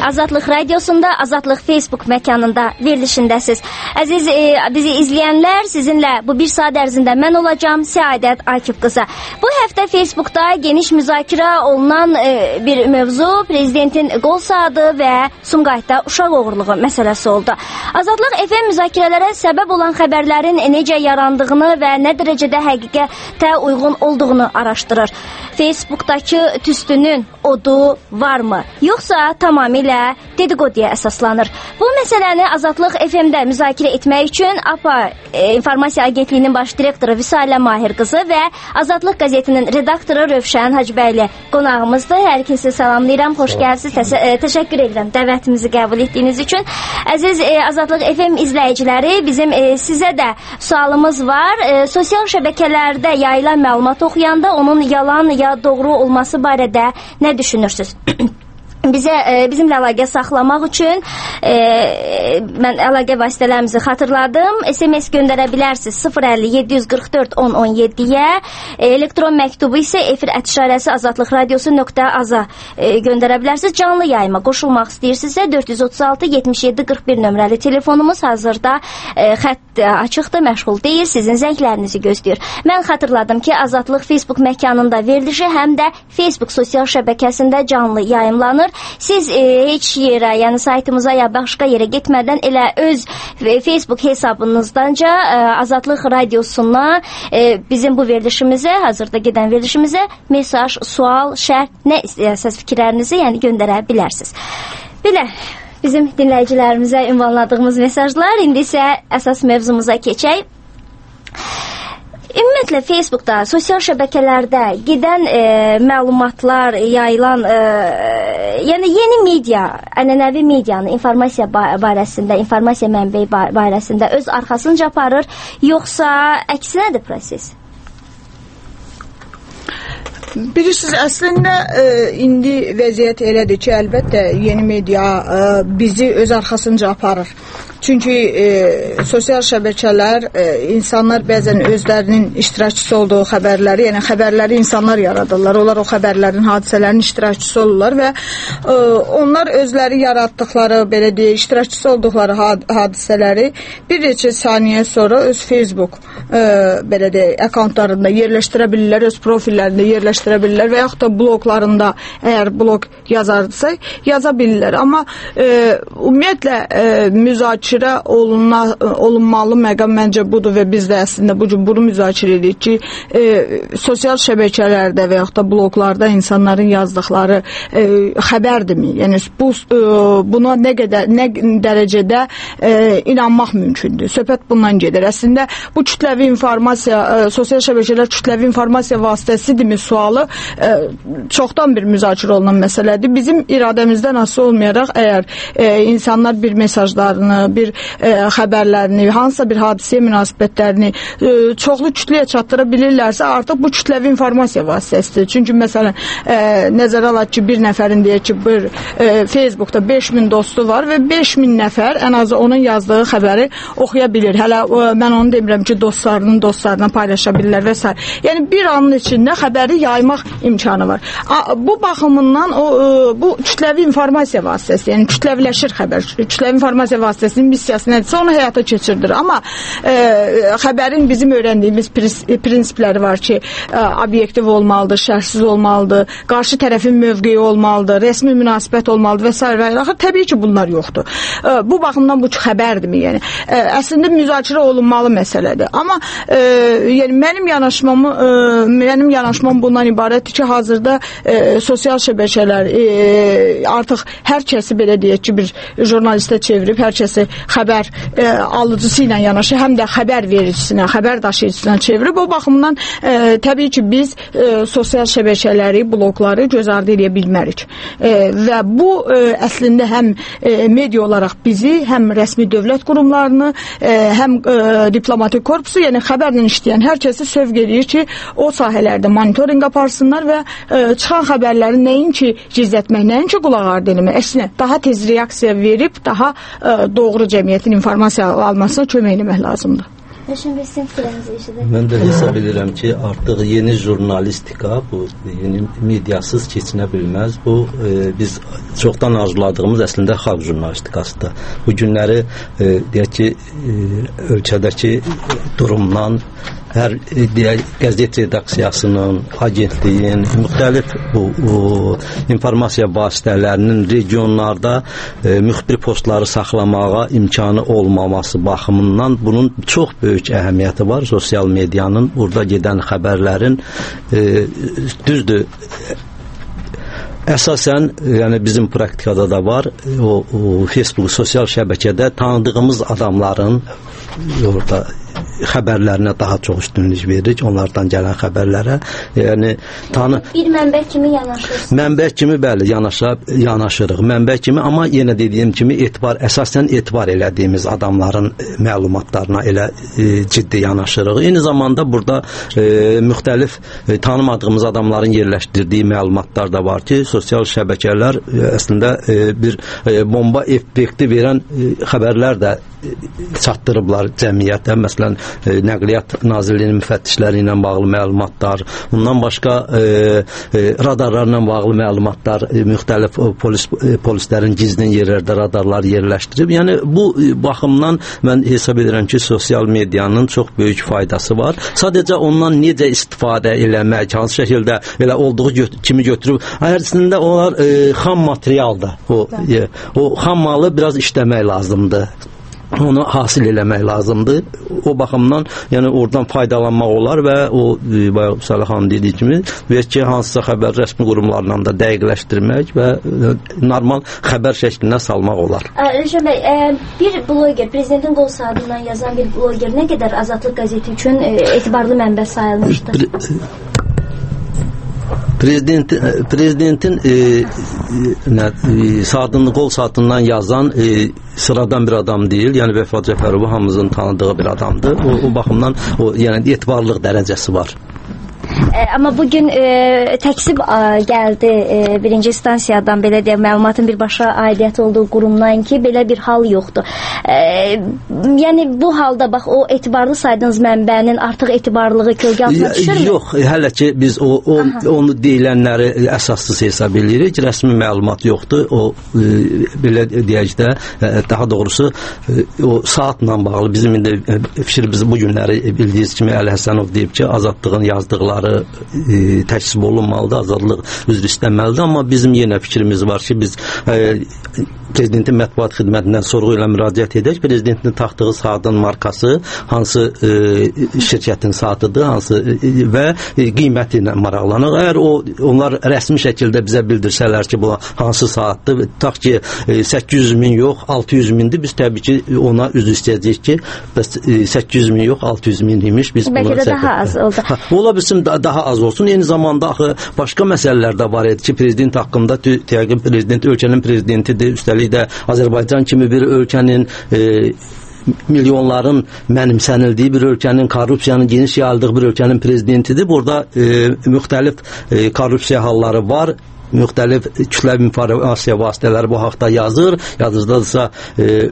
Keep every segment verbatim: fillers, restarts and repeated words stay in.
Azadlıq Radiosunda, Azadlıq Facebook məkanında verilişindəsiz. Əziz e, bizi izləyənlər, sizinlə bu bir saat ərzində mən olacağım, Səadət Akif qızı. Bu həftə Facebookda geniş müzakirə olunan e, bir mövzu prezidentin qol saatı və Sumqayıtda uşaq oğurluğu məsələsi oldu. Azadlıq F M müzakirələrə səbəb olan xəbərlərin necə yarandığını və nə dərəcədə həqiqətə uyğun olduğunu araşdırır. Facebookdakı tüstünün odu varmı? Yoxsa tamamilə dedikoduya əsaslanır. Bu məsələni Azadlıq F M-də müzakirə etmək üçün A P A e, İnformasiya Agentliyinin baş direktoru Vüsalə Mahir qızı və Azadlıq qəzetinin redaktoru Rövşən Hacbəyli qonağımızdır. Hər ikinizi salamlayıram, xoş gəlsiniz. Təsə e, təşəkkür edirəm dəvətimizi qəbul etdiyiniz üçün. Əziz e, Azadlıq F M izləyiciləri, bizim e, sizə də sualımız var. E, sosial şəbəkələrdə yayılan məlumat oxuyanda onun yalan ya doğru olması barədə nə düşünürsünüz? Bizə e, bizimlə əlaqə saxlamaq üçün e, mən əlaqə vasitələrimizi xatırladım. S M S göndərə bilərsiniz sıfır əlli yeddi yüz qırx dörd on on yeddiyə. E, elektron məktubu isə efir ətişarəsi azadlıq radiosu nöqtə az-a e, göndərə bilərsiniz. Canlı yayıma qoşulmaq istəyirsinizsə dörd yüz otuz altı yetmiş yeddi qırx bir nömrəli telefonumuz hazırda e, xətt açıqdır, məşğul deyil. Sizin zənglərinizi gözləyir. Mən xatırladım ki, Azadlıq Facebook məkanında verilişi həm də Facebook sosial şəbəkəsində canlı yayımlanır. Siz e, heç yerə, yəni saytımıza ya başqa yerə getmədən elə öz e, Facebook hesabınızdanca e, Azadlıq Radiosuna e, bizim bu verilişimizə, hazırda gedən verilişimizə mesaj, sual, şərh, nə istəyirsiniz fikirlərinizi yəni göndərə bilərsiniz. Belə bizim dinləyicilərimizə ünvanladığımız mesajlar. İndi isə əsas mövzumuza keçək. Ümumiyyətlə Facebookda, sosial şəbəkələrdə gedən e, məlumatlar, yayılan, e, yəni yeni media, ənənəvi medianın informasiya barəsində, informasiya mənbəyi barəsində öz arxasınca aparır, yoxsa əksinədir proses? Bilirsiniz, əslində e, indi vəziyyət elədir ki, əlbəttə yeni media e, bizi öz arxasınca aparır. Çünki e, sosial şəbəkələr, e, insanlar bəzən özlərinin iştirakçısı olduğu xəbərləri, yəni xəbərləri insanlar yaradırlar. Onlar o xəbərlərin, hadisələrin iştirakçısı olurlar və e, onlar özləri yaratdıqları, belə deyə, iştirakçısı olduqları had hadisələri bir neçə saniyə sonra öz Facebook e, belə deyə, akkauntlarında yerləşdirə bilirlər, öz profillərində yerləşdirə bilirlər və yaxud da bloglarında, əgər blog yazardısa, yaza bilirlər. Amma e, ümumiyyətlə e, müzakirə olunma, olunmalı məqam məncə budur və biz də əslində bu gün bunu müzakirə edirik ki, e, sosial şəbəkələrdə və yaxud da bloglarda insanların yazdıqları e, xəbərdirmi? Yəni bu e, buna nə qədər, nə dərəcədə e, inanmaq mümkündür? Söhbət bundan gedir. Əslində bu kütləvi informasiya, e, sosial şəbəkələr kütləvi informasiya vasitəsidirmi sualı e, çoxdan bir müzakirə olunan məsələdir. Bizim iradəmizdən asılı olmayaraq əgər e, insanlar bir mesajlarını, bir bir e, xəbərlərini, hansısa bir hadisəyə münasibətlərini e, çoxlu kütləyə çatdıra bilirlərsə, artıq bu kütləvi informasiya vasitəsidir. Çünki məsələn, e, nəzərə alaq ki, bir nəfərin deyək ki, bir e, Facebookda beş min dostu var və beş min nəfər ən azı onun yazdığı xəbəri oxuya bilir. Hələ e, mən onu demirəm ki, dostlarının dostlarına paylaşa bilirlər və s. Yəni bir anın içində xəbəri yaymaq imkanı var. A, bu baxımından o e, bu kütləvi informasiya vasitəsi, yəni kütləviləşir xəbər. Kütləvi informasiya vasitəsinin missiyası nədirsə onu həyata keçirdir. Amma e, xəbərin bizim öyrəndiyimiz prinsipləri var ki, e, obyektiv olmalıdır, şərhsiz olmalıdır, qarşı tərəfin mövqeyi olmalıdır, rəsmi münasibət olmalıdır və s. və axı təbii ki, bunlar yoxdur. E, bu baxımdan bu xəbərdirmi? Yəni e, əslində müzakirə olunmalı məsələdir. Amma e, yəni mənim yanaşmamı e, mənim yanaşmam bundan ibarətdir ki, hazırda e, sosial şəbəkələr e, artıq hər kəsi belə deyək ki, bir jurnalistə çevirib, hər kəsi xəbər e, alıcısı ilə yanaşı, həm də xəbər vericisinə, xəbər daşıyıcısına çevirib. O baxımdan e, təbii ki, biz e, sosial şəbəkələri, blogları göz ardı edə bilmərik. E, və bu e, əslində həm e, media olaraq bizi, həm rəsmi dövlət qurumlarını, e, həm e, diplomatik korpusu, yəni xəbərlə işləyən hər kəsi sövq edir ki, o sahələrdə monitorinq aparsınlar və e, çıxan xəbərləri nəinki gizlətmək, nəinki qulaq ardı eləmək, əksinə daha tez reaksiya verib, daha e, doğru cəmiyyətin informasiya almasına kömək etmək lazımdır. Rəşən bəy, sizin fikrinizi eşidir. Mən də hesab edirəm ki, artıq yeni jurnalistika, bu yeni mediasız keçinə bilməz. Bu e, biz çoxdan arzuladığımız əslində xalq jurnalistikasıdır. Bu günləri e, deyək ki, e, ölkədəki durumdan hər deyək, qəzet redaksiyasının, agentliyin, müxtəlif bu, bu informasiya vasitələrinin regionlarda e, müxbir postları saxlamağa imkanı olmaması baxımından bunun çox böyük əhəmiyyəti var. Sosial medianın burada gedən xəbərlərin e, düzdür, əsasən, yəni bizim praktikada da var, o, o Facebook sosial şəbəkədə tanıdığımız adamların orada xəbərlərinə daha çox üstünlük veririk, onlardan gələn xəbərlərə. Yəni tanı bir mənbə kimi yanaşırsınız. Mənbə kimi bəli, yanaşa yanaşırıq. Mənbə kimi, amma yenə dediyim kimi etibar, əsasən etibar elədiyimiz adamların məlumatlarına elə e, ciddi yanaşırıq. Eyni zamanda burada e, müxtəlif e, tanımadığımız adamların yerləşdirdiyi məlumatlar da var ki, sosial şəbəkələr e, əslində e, bir e, bomba effekti verən e, xəbərlər də çatdırıblar cəmiyyətə. Məsələn, e, Nəqliyyat Nazirliyinin müfəttişləri ilə bağlı məlumatlar, bundan başqa e, e, radarlarla bağlı məlumatlar, e, müxtəlif polis, e, polislərin gizlin yerlərdə radarlar yerləşdirib. Yəni bu e, baxımdan mən hesab edirəm ki, sosial medianın çox böyük faydası var. Sadəcə ondan necə istifadə eləmək, hansı şəkildə elə olduğu gö kimi götürüb, əslində onlar e, xam materialdır. O, e, o xam malı biraz işləmək lazımdır. Onu hasil eləmək lazımdır. O baxımdan, yəni oradan faydalanmaq olar və o e, bayaq Salih xanım dediyi kimi, və ki, hansısa xəbər rəsmi qurumlarla da dəqiqləşdirmək və e, normal xəbər şəklinə salmaq olar. Rəşən bəy, e, bir bloger, prezidentin qol saatından yazan bir bloger nə qədər Azadlıq qəzeti üçün e, etibarlı mənbə sayılmışdır? Prezident, prezidentin e, e, e, saatını, qol saatından yazan e, sıradan bir adam deyil. Yəni Vəfa Cəfərova hamımızın tanıdığı bir adamdır. O, o baxımdan o, yəni etibarlılıq dərəcəsi var. E, amma bugün e, təksib a, gəldi e, birinci instansiyadan, belə deyək, məlumatın birbaşa aidiyyəti olduğu qurumdan ki, belə bir hal yoxdur. E, yəni bu halda bax, o etibarlı saydığınız mənbənin artıq etibarlılığı kölgə altına düşürmü? Yox, hələ ki biz o, o onu deyilənləri əsassız hesab edirik. Rəsmi məlumat yoxdur. O e, belə deyək də, e, daha doğrusu e, o saatla bağlı bizim indi e, fikrimiz bu günləri e, bildiyiniz kimi Əli Həsənov deyib ki, Azadlığın yazdıqları e, təksib olunmalıdır, azadlıq üzr istənməlidir, amma bizim yenə fikrimiz var ki, biz e, prezidentin mətbuat xidmətindən sorğu ilə müraciət edək. Prezidentin taxtığı saatın markası hansı e, şirkətin saatıdır, hansı e, və e, qiyməti ilə maraqlanır. Əgər o onlar rəsmi şəkildə bizə bildirsələr ki, bu hansı saatdır, tutaq ki e, səkkiz yüz min yox, altı yüz mindir, biz təbii ki ona üzr istəyəcəyik ki, bəs e, səkkiz yüz min yox, altı yüz min imiş. Biz bəlkə də daha az oldu. Ha, ola bilsin da, daha az olsun. Eyni zamanda axı başqa məsələlər də var idi ki, prezident haqqında təqib prezident ölkənin prezidentidir, üstəlik də Azərbaycan kimi bir ölkənin e, milyonların mənimsənildiyi bir ölkənin, korrupsiyanın geniş yayıldığı bir ölkənin prezidentidir. Burada e, müxtəlif e, korrupsiya halları var. Müxtəlif kütləvi informasiya vasitələri bu haqda yazır. Yazıcıdadırsa e,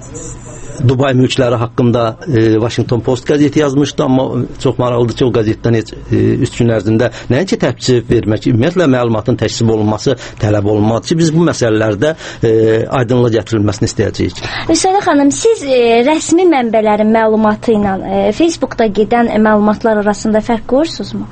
Dubay mülkləri haqqında e, Washington Post qəzeti yazmışdı, amma çox maraqlıdır ki, o qəzetdən heç e, üç gün ərzində nəinki təksib vermək, ümumiyyətlə məlumatın təksib olunması tələb olunmalıdır ki, biz bu məsələlərdə e, aydınlıq gətirilməsini istəyəcəyik. Hüseynə xanım, siz e, rəsmi mənbələrin məlumatı ilə e, Facebookda gedən e, məlumatlar arasında fərq görürsünüzmü?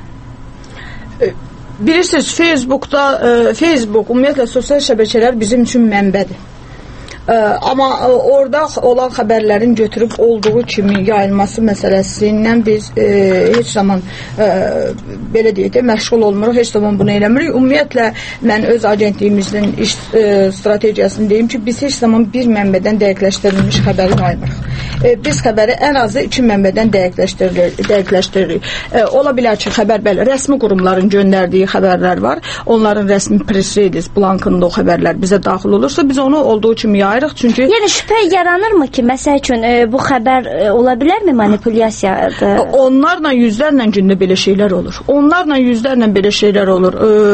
E, bilirsiniz, Facebookda e, Facebook, ümumiyyətlə sosial şəbəkələr bizim üçün mənbədir. Ə, amma ə, orada olan xəbərlərin götürüb olduğu kimi yayılması məsələsindən biz ə, heç zaman ə, belə deyək də məşğul olmuruq, heç zaman bunu eləmirik. Ümumiyyətlə mən öz agentliyimizin iş ə, strategiyasını deyim ki, biz heç zaman bir mənbədən dəqiqləşdirilmiş xəbəri yaymırıq. Ə, biz xəbəri ən azı iki mənbədən dəqiqləşdiririk. dəqiqləşdiririk. Ə, ola bilər ki, xəbər belə rəsmi qurumların göndərdiyi xəbərlər var. Onların rəsmi press release blankında o xəbərlər bizə daxil olursa, biz onu olduğu kimi yayırıq. Çünki yəni şübhə yaranırmı ki, məsəl üçün e, bu xəbər e, ola bilərmi manipulyasiyadır? Onlarla yüzlərlə gündə belə şeylər olur. Onlarla yüzlərlə belə şeylər olur.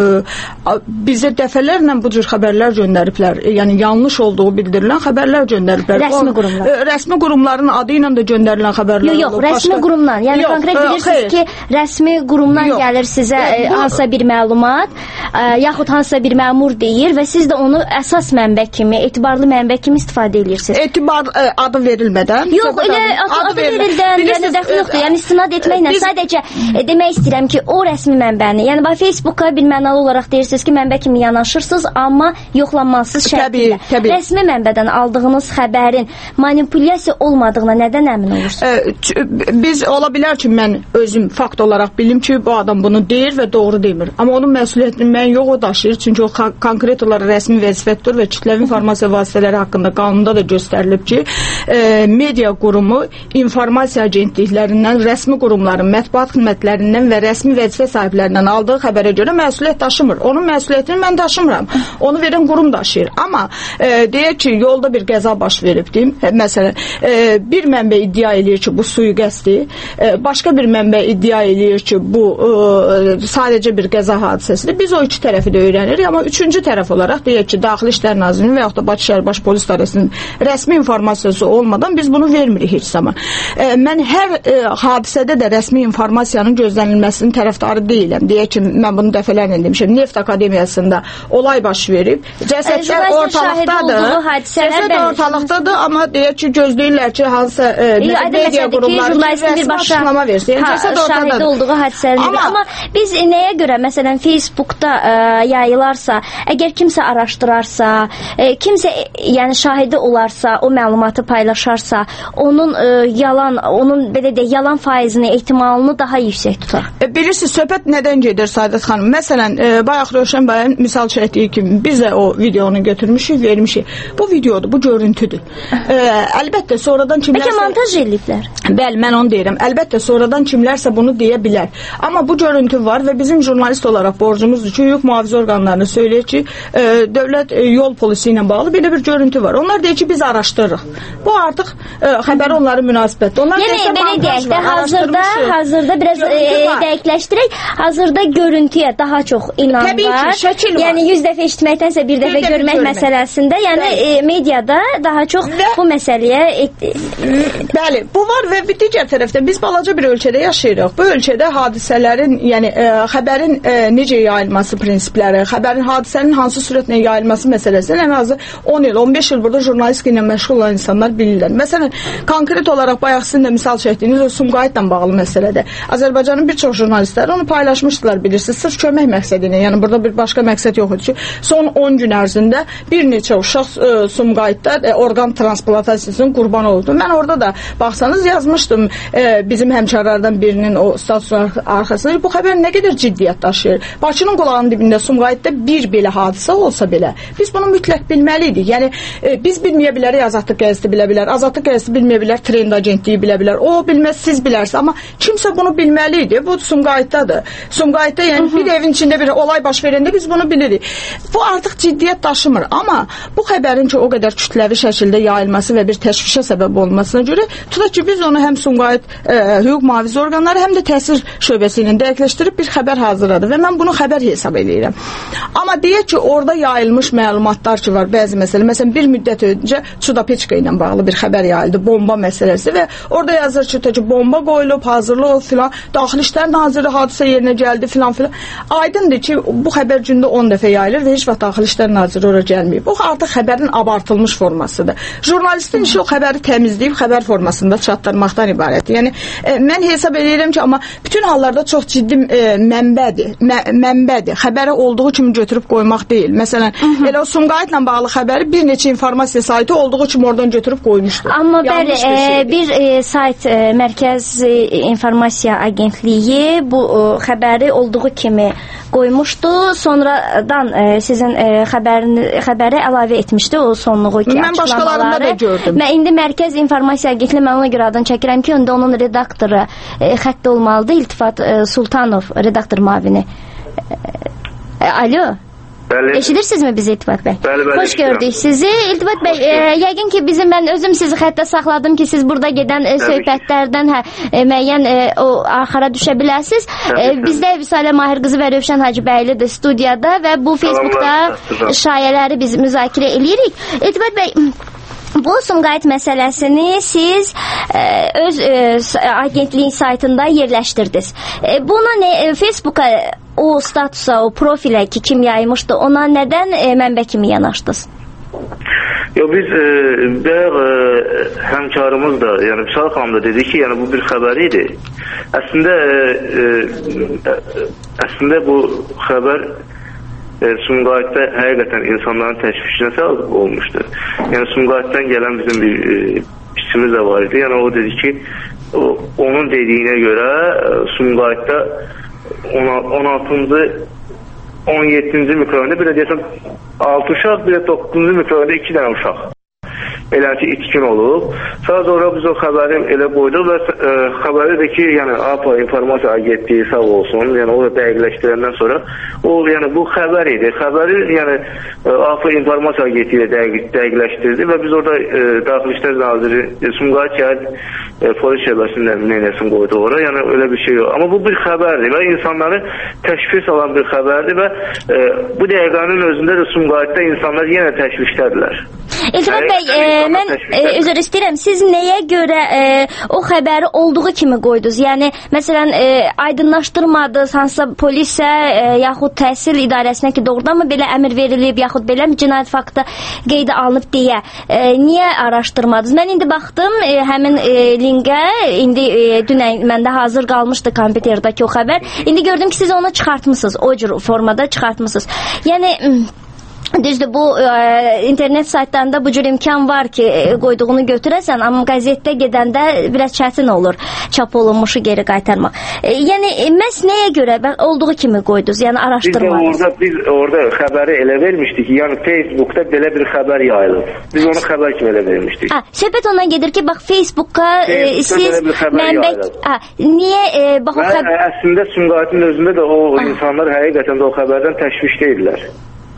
E, bizə dəfələrlə bu cür xəbərlər göndəriblər. E, yəni yanlış olduğu bildirilən xəbərlər göndəriblər. Rəsmi qurumlar. E, rəsmi qurumlar onların adı ilə də göndərilən xəbərlər yox, yox, olur. Rəsmi Başqa... qurumdan. Yəni yox, konkret bilirsiniz xeyr. ki, rəsmi qurumdan yox. gəlir sizə e, bu... hansısa bir məlumat, e, yaxud hansısa bir məmur deyir və siz də onu əsas mənbə kimi, etibarlı mənbə kimi istifadə edirsiniz. Etibar e, adı verilmədən. Yox, elə adı, adı verildən, yəni dəxli yoxdur. Yəni istinad etməklə biz... sadəcə e, demək istəyirəm ki, o rəsmi mənbəni, yəni bax Facebooka bir mənalı olaraq deyirsiniz ki, mənbə kimi yanaşırsınız, amma yoxlanmalısınız şərtlə. Rəsmi mənbədən aldığınız xəbərin manipulyasiya olmadığına nədən əmin olursunuz? E, biz ola bilər ki, mən özüm fakt olaraq bilim ki, bu adam bunu deyir və doğru demir. Amma onun məsuliyyətini mən yox o daşıyır. Çünki o konkret olaraq rəsmi vəzifətdir və kütləvi informasiya vasitələri haqqında qanunda da göstərilib ki, e, media qurumu informasiya agentliklərindən, rəsmi qurumların, mətbuat xidmətlərindən və rəsmi vəzifə sahiblərindən aldığı xəbərə görə məsuliyyət daşımır. Onun məsuliyyətini mən daşımıram. Onu verən qurum daşıyır. Amma e, deyək ki, yolda bir qəza baş verib deyim. E, məsələn, e, bir mənbə iddia eləyir ki, bu sui-qəsdi, e, başqa bir mənbə iddia eləyir ki, bu e, sadəcə bir qəza hadisəsidir. Biz o iki tərəfi də öyrənirik, amma üçüncü tərəf olaraq deyək ki, Daxili İşlər Nazirliyinin və yaxud da Bakı şəhər Baş Polis İdarəsinin rəsmi informasiyası olmadan biz bunu vermirik heç zaman. E, mən hər e, hadisədə də rəsmi informasiyanın gözlənilməsinin tərəfdarı deyiləm. Deyək ki, mən bunu dəfələrlə demişəm. Neft Akademiyasında olay baş verib. Cəsədlər ortalıqdadır. Cəsəd ortalıqdadır, amma deyək ki, gözləyirlər ki, hansısa e, media qurumları rəsmi açıqlama versin. Yəni, cəsəd ortadadır. Şahidi olduğu hadisələrdir. Amma, amma biz nəyə görə, məsələn, Facebookda ə, yayılarsa, əgər kimsə araşdırarsa, ə, kimsə yəni şahidi olarsa, o məlumatı paylaşarsa, onun ə, yalan, onun belə də yalan faizini, ehtimalını daha yüksək tutar. E, bilirsiniz, söhbət nədən gedir Saadət xanım? Məsələn, e, bayaq Rövşən bəyin misal çəkdiyi kimi biz də o videonu götürmüşük, vermişik. Bu videodur, bu görüntüdür. E, əlbəttə sonradan kimlərsə... Bəlkə montaj ediblər. Bəli, mən onu deyirəm. Əlbəttə sonradan kimlərsə bunu deyə bilər. Amma bu görüntü var və bizim jurnalist olaraq borcumuzdur ki, hüquq mühafizə orqanlarını söyləyir ki, e, dövlət e, yol polisi ilə bağlı belə bir görüntü var. Onlar deyir ki, biz araşdırırıq. Bu artıq e, xəbər onların münasibətdir. Onlar yəni, belə deyək də, hazırda, hazırda biraz e, dəqiqləşdirək, hazırda görüntüyə daha çox inan Təbii var. Ki, şəkil var. Yəni, yüz dəfə eşitməkdənsə bir dəfə bir görmək görmək məsələsində, yəni e, mediada daha çox və, bu məsələyə et, bəli, bu var və digər tərəfdə biz balaca bir ölkədə yaşayırıq. Bu ölkədə hadisələrin, yəni e, xəbərin e, necə yayılması prinsipləri, xəbərin hadisənin hansı sürətlə yayılması məsələsindən ən azı on il, on beş il burada jurnalistika ilə məşğul olan insanlar bilirlər. Məsələn, konkret olaraq bayaq sizin də misal çəkdiyiniz o Sumqayıtla bağlı məsələdə Azərbaycanın bir çox jurnalistləri onu paylaşmışdılar, bilirsiniz, sırf kömək məqsədi ilə. Yəni burada bir başqa məqsəd yox idi ki, son on gün ərzində bir neçə uşaq e, Sumqayıtda e, orqan transplantasiyasının qurbanı oldu. Mən orada da baxsanız yazmışdım e, bizim həmkarlardan birinin o statusun arxasında. Bu xəbər nə qədər ciddiyyət daşıyır. Bakının qulağının dibində Sumqayıtda bir belə hadisə olsa belə biz bunu mütləq bilməliydik. Yəni e, biz bilməyə bilərik, Azadlıq qəzeti bilə bilər, Azadlıq qəzeti bilməyə bilər, Trend agentliyi bilə bilər. O bilməz, siz bilərsiniz, amma kimsə bunu bilməliydi. Bu Sumqayıtdadır. Sumqayıtda yəni bir evin içində bir olay baş verəndə biz bunu bilirik. Bu artıq ciddiyyət daşımır. Amma bu xəbərin ki o qədər kütləvi şəkildə yayılması və bir təşvişə səbəb olmasına görə tutaq ki biz onu həm Sumqayıt e, hüquq mühafizə orqanları, həm də təsir şöbəsi ilə dəqiqləşdirib bir xəbər hazırladı və mən bunu xəbər hesab edirəm. Amma deyək ki, orada yayılmış məlumatlar ki var, bəzi məsələ, məsələn bir müddət öncə Çudapeçka ilə bağlı bir xəbər yayıldı, bomba məsələsi və orada yazır ki, ki bomba qoyulub, hazırlıq filan, Daxili İşlər Naziri hadisə yerinə gəldi filan filan. Aydındır ki, bu xəbər gündə on dəfə yayılır və heç vaxt Daxili İşlər Naziri ora gəlməyib. Bu artıq xəbərin abartılmış formasıdır. Jurnalistin işi o xəbəri təmizləyib xəbər formasında çatdırmaqdan ibarətdir. Yəni e, mən hesab edirəm ki, amma bütün hallarda çox ciddi e, mənbədir. Mə, mənbədir. Xəbəri olduğu kimi götürüb qoymaq deyil. Məsələn, Hı -hı. elə o Sumqayıtla bağlı xəbəri bir neçə informasiya saytı olduğu kimi oradan götürüb qoymuşdu. Amma bəli, bir, e, bir e, sayt e, Mərkəz e, İnformasiya Agentliyi bu e, xəbəri olduğu kimi qoymuşdu. Sonradan e, sizin e, xəbərini xəbəri əlavə etmişdi o sonluğu ki, mən başqalarında da gördüm. Mən indi Mərkəz İnformasiya Agentliyi, mən ona görə adını çəkirəm ki, onda onun redaktoru e, xəttdə olmalıdır, İltifat e, Sultanov, redaktor müavini. E, alo. Bəli. Eşidirsinizmi bizi İltifat bəy? Bəli, bəli. Xoş gördük sizi. İltifat bəy, e, yəqin ki bizim, mən özüm sizi xəttə saxladım ki siz burada gedən e, söhbətlərdən hə, e, müəyyən e, o axara düşə biləsiniz. E, bizdə Vüsalə Mahir qızı və Rövşən Hacıbəyli də studiyada və bu Facebookda şayələri biz müzakirə eləyirik. İltifat bəy, Bu Sumqayıt məsələsini siz e, öz e, agentliyin saytında yerləşdirdiniz. E, bunu ne, e, Facebook'a o statusa, o profilə ki kim yaymışdı, ona nədən e, mənbə kimi yanaşdınız? Yo, biz e, bəyağı e, həmkarımız da, yəni Vüsal xanım da dedi ki, yəni bu bir xəbər idi. Əslində e, e, əslində bu xəbər e, Sumqayıtda həqiqətən insanların təşvişinə səbəb olmuşdu. Yəni Sumqayıtdan gələn bizim bir e, işçimiz də var idi. Yəni o dedi ki, o, onun dediyinə görə e, Sumqayıtda on altıncı on yeddinci mikrorayonda bir də deyəsən altı uşaq, bir də doqquzuncu mikrorayonda iki dənə uşaq. Eləncə itkin olub. Sadəcə orada biz o xəbəri elə qoyduq və e, xəbəri də ki, yəni A P A informasiya agentliyi sağ olsun, yəni o da dəqiqləşdirəndən sonra o, yəni bu xəbər idi. Xəbəri, yəni A P A informasiya agentliyi dəqiq, dəqiqləşdirdi və biz orada e, Daxili İşlər Naziri e, Sumqayıt şəhər e, polis şöbəsindən neyləsin qoydu ora. Yəni öyle bir şey yox. Amma bu bir xəbərdir və insanları təşviş alan bir xəbərdir və e, bu dəqiqənin özündə də Sumqayıtda insanlar yenə təşvişdədirlər. İltifat bəy, e, mən e, üzr istəyirəm, siz nəyə görə e, o xəbəri olduğu kimi qoydunuz? Yəni, məsələn, e, aydınlaşdırmadınız, hansısa polisə e, yaxud təhsil idarəsinə ki, doğrudan mı belə əmr verilib, yaxud belə mi cinayət faktı qeydə alınıb deyə, e, niyə araşdırmadınız? Mən indi baxdım, e, həmin e, linkə, indi e, dünən məndə hazır qalmışdı kompüterdəki o xəbər, indi gördüm ki, siz onu çıxartmışsınız, o cür formada çıxartmışsınız. Yəni, düzdür, bu e, internet saytlarında bu cür imkan var ki e, qoyduğunu götürəsən, amma qəzetdə gedəndə biraz çətin olur çap olunmuşu geri qaytarmaq. E, yəni e, məhz nəyə görə olduğu kimi qoydunuz? Yəni araşdırmadınız. Biz orada biz orada xəbəri elə vermişdik ki, yəni Facebookda belə bir xəbər yayılıb. Biz onu xəbər kimi elə vermişdik. Ha, söhbət ondan gedir ki, bax Facebook'a e, siz mənbə ha, niyə e, bax o xəbər əslində Sumqayıtın özündə də o ha. insanlar həqiqətən də o xəbərdən təşvişdə idilər.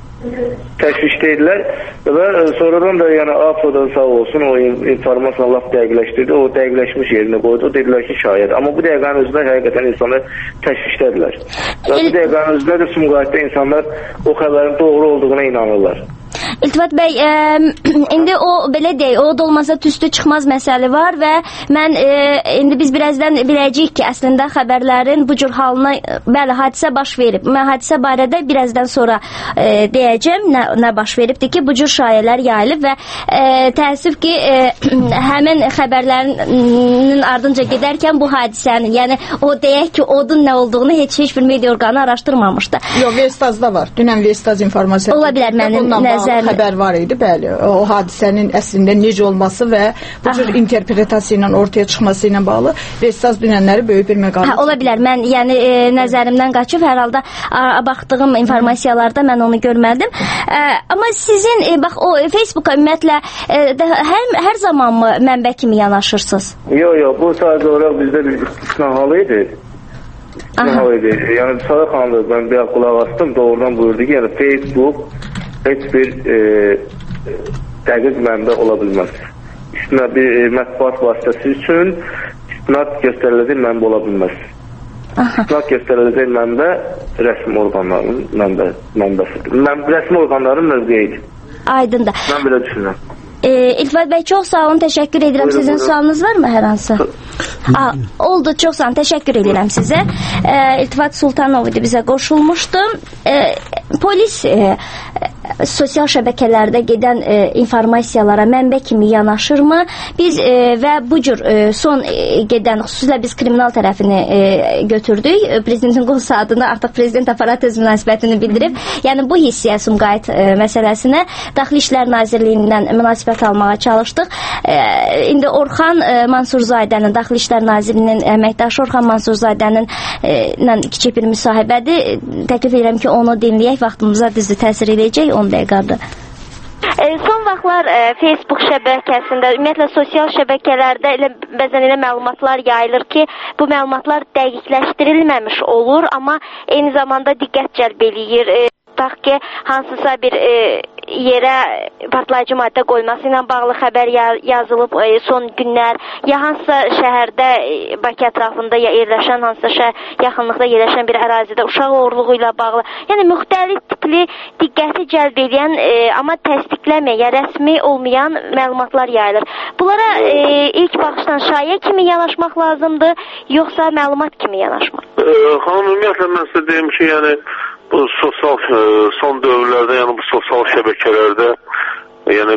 Təşvişdəydilər və sonradan da yəni A P O-dan sağ olsun o informasiyanı laf dəqiqləşdirdi, o dəqiqləşmiş yerinə qoydu, o dedilər ki şayət. Amma bu dəqiqənin özündə həqiqətən insanlar təşvişdədirlər. Və bu dəqiqənin özündə də Sumqayıtda insanlar o xəbərin doğru olduğuna inanırlar. İltifat bəy, e, indi o belə deyək, o da olmasa tüstü çıxmaz məsələ var və mən e, indi biz birazdan biləcəyik ki, əslində xəbərlərin bu cür halına, bəli, hadisə baş verib. Mən hadisə barədə birazdan sonra e, deyəcəm, nə, nə baş veribdir ki, bu cür şayələr yayılıb və e, təəssüf ki, e, həmin xəbərlərin ardınca gedərkən bu hadisənin, yəni o deyək ki, odun nə olduğunu heç heç bir media orqanı araşdırmamışdı. Yox, Vestazda var. Dünən Vestaz informasiya. Ola bilər mənim nəzərim. Xəbər var idi, bəli. O hadisənin əslində necə olması və bu cür interpretasiya ilə ortaya çıxması ilə bağlı Vestaz dünənləri böyük bir məqalə. Ha, ola bilər. Mən yəni e, nəzərimdən qaçıb hər halda a, baxdığım informasiyalarda mən onu görmədim. E, amma sizin e, bax o Facebook'a ümumiyyətlə e, də, hər hər zaman mı mənbə kimi yanaşırsınız? Yox, yox, bu sadəcə olaraq bizdə bir istisna halı idi. İstisna halı idi. Yəni Sadə xanım da mən bir qulaq asdım, doğrudan buyurdu ki, yəni Facebook heç bir e, dəqiq mənbə ola bilməz. Üstünə bir e, mətbuat vasitəsi üçün istinad göstəriləcək mənbə ola bilməz. İstinad göstəriləcək mənbə rəsmi orqanların mənbə, mənbəsidir. Mən, rəsmi orqanların mövqeyidir. Aydındır. Mən belə düşünürəm. E, İltifat bəy, çox sağ olun, təşəkkür edirəm. Buyurun, sizin buyurun. Sualınız var mı hər hansı? Aa, oldu, çox sağ olun, təşəkkür edirəm sizə. E, İltifat Sultanov idi, bizə qoşulmuşdu. E, polis e, sosial şəbəkələrdə gedən e, informasiyalara mənbə kimi yanaşırmı? Biz e, və bu cür e, son e, gedən, xüsusilə biz kriminal tərəfini e, götürdük. E, prezidentin qol saatında artıq prezident aparatı öz münasibətini bildirib. Yəni bu hissiyə Sumqayıt e, məsələsinə Daxili İşlər Nazirliyindən münasibət almağa çalışdıq. E, indi Orxan e, Mansurzadənin, Daxili İşlər Nazirliyinin əməkdaşı Orxan Mansurzadənin e, ilə kiçik bir müsahibədir. Təklif edirəm ki, onu dinləyək, vaxtımıza düzdür təsir edəcək on dəqiqədə. E, son vaxtlar e, Facebook şəbəkəsində, ümumiyyətlə sosial şəbəkələrdə elə, bəzən elə məlumatlar yayılır ki, bu məlumatlar dəqiqləşdirilməmiş olur, amma eyni zamanda diqqət cəlb eləyir. E, Tutaq ki, hansısa bir e, yerə partlayıcı maddə qoyması ilə bağlı xəbər yazılıb son günlər, ya hansısa şəhərdə, Bakı ətrafında yerləşən, hansısa şəhər yaxınlıqda yerləşən bir ərazidə uşaq oğurluğu ilə bağlı, yəni müxtəlif tipli diqqəti cəlb edən, e, amma təsdiqləməyən, rəsmi olmayan məlumatlar yayılır. Bunlara e, ilk baxışdan şayə kimi yanaşmaq lazımdır, yoxsa məlumat kimi yanaşmaq? E, xanım, ümumiyyətlə mən sizə deyim ki, yəni bu sosial son dövrlərdə, yəni bu sosial şəbəkələrdə, yəni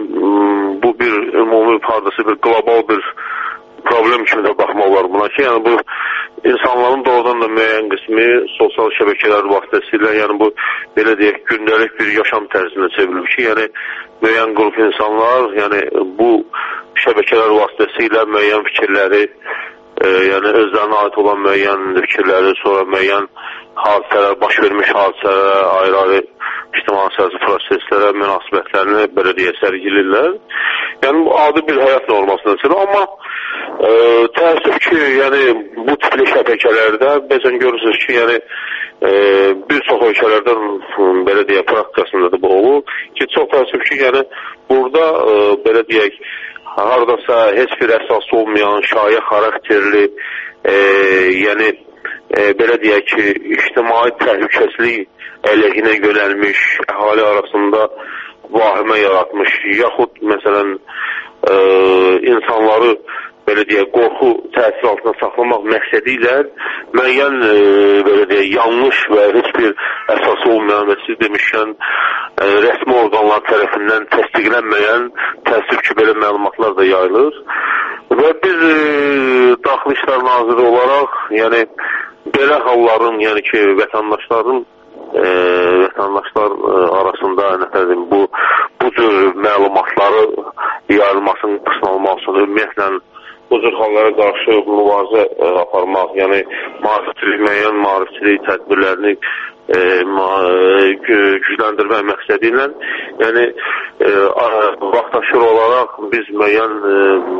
bu bir ümumi hardasa bir qlobal bir problem kimi də baxmaq olar buna ki, yəni bu insanların doğrudan da müəyyən qismi sosial şəbəkələr vasitəsilə, yəni bu belə deyək, gündəlik bir yaşam tərzinə çevrilib ki, yəni müəyyən qrup insanlar, yəni bu şəbəkələr vasitəsilə müəyyən fikirləri, e, yəni özlərinə aid olan müəyyən fikirləri, sonra müəyyən hadisələr, baş vermiş hadisələrə, ayrı-ayrı ictimai-siyasi proseslərə, münasibətlərini belə deyə sərgilirlər. Yəni bu adi bir həyat normasından çıxır, amma e, təəssüf ki, yəni bu tipli şəbəkələrdə bəzən görürsünüz ki, yəni e, bir çox ölkələrdən belə deyə praktikasında da bu olur ki, çox təəssüf ki, yəni burada e, belə deyək, haradasa heç bir əsas olmayan, şayə xarakterli, e, yəni E, belə deyək ki, ictimai təhlükəsizlik əleyhinə yönəlmiş, əhali arasında vahimə yaratmış, yaxud məsələn e, insanları belə deyək, qorxu təsir altında saxlamaq məqsədi ilə müəyyən e, belə deyək, yanlış və heç bir əsas olmayan və siz demişkən e, rəsmi orqanlar tərəfindən təsdiqlənməyən təəssüf ki, belə məlumatlar da yayılır. Və biz e, Daxili İşlər Naziri olaraq, yəni belə halların, yəni ki, vətəndaşların e, vətəndaşlar e, arasında nətədir, bu bu cür məlumatları yayılmasının qısnalmaq üçün ümumiyyətlə bu cür hallara qarşı mübarizə e, aparmaq, yəni maarifçilik, müəyyən maarifçilik tədbirlərini e, ma, e, gücləndirmək məqsədi ilə, yəni e, vaxtaşır olaraq biz müəyyən e,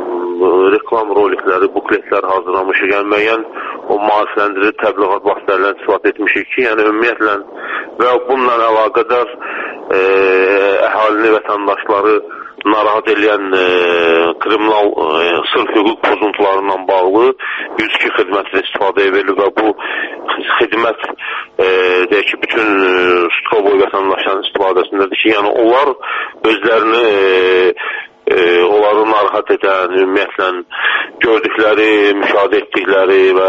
reklam rolikləri, bukletlər hazırlamışıq, yəni müəyyən o maarifləndirici təbliğat vasitələrindən istifadə etmişik ki, yəni ümumiyyətlə və bununla əlaqədar e, əhalini, vətəndaşları narahat edən e, kriminal e, sırf hüquq pozuntularla bağlı yüz iki xidmətini istifadə edilir və bu xidmət e, deyək ki, bütün e, Sutka boyu vətəndaşların istifadəsindədir ki, yəni onlar özlərini e, e, onları narahat edən, ümumiyyətlə gördükləri, müşahidə etdikləri və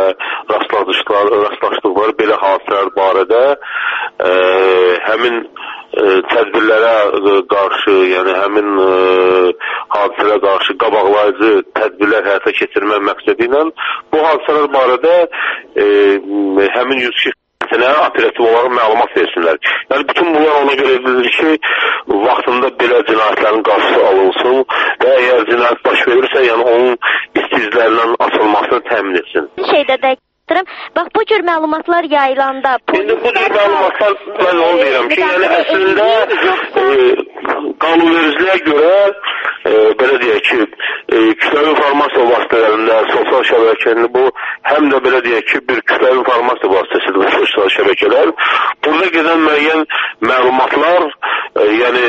rastlaşdıqları belə hadisələr barədə e, həmin e, tədbirlərə qarşı, yəni həmin e, hadisələrə qarşı qabaqlayıcı tədbirlər həyata keçirmək məqsədi ilə bu hadisələr barədə e, həmin yüz iki operativ olaraq məlumat versinlər. Yəni bütün bunlar ona görə edilir ki, vaxtında belə cinayətlərin qarşısı alınsın və əgər cinayət baş verirsə, yəni onun istizlərindən açılmasını təmin etsin. Şeydə də bax, bu cür məlumatlar yayılanda... İndi bu cür məlumatlar, mən onu deyirəm ki, yəni əslində e, qanunvericiliyə görə, e, belə deyək ki, e, kütləvi informasiya vasitələrində, sosial şəbəkələrində bu, həm də belə deyək ki, bir kütləvi informasiya vasitəsidir bu sosial şəbəkələr. Burada gedən müəyyən məlumatlar, e, yəni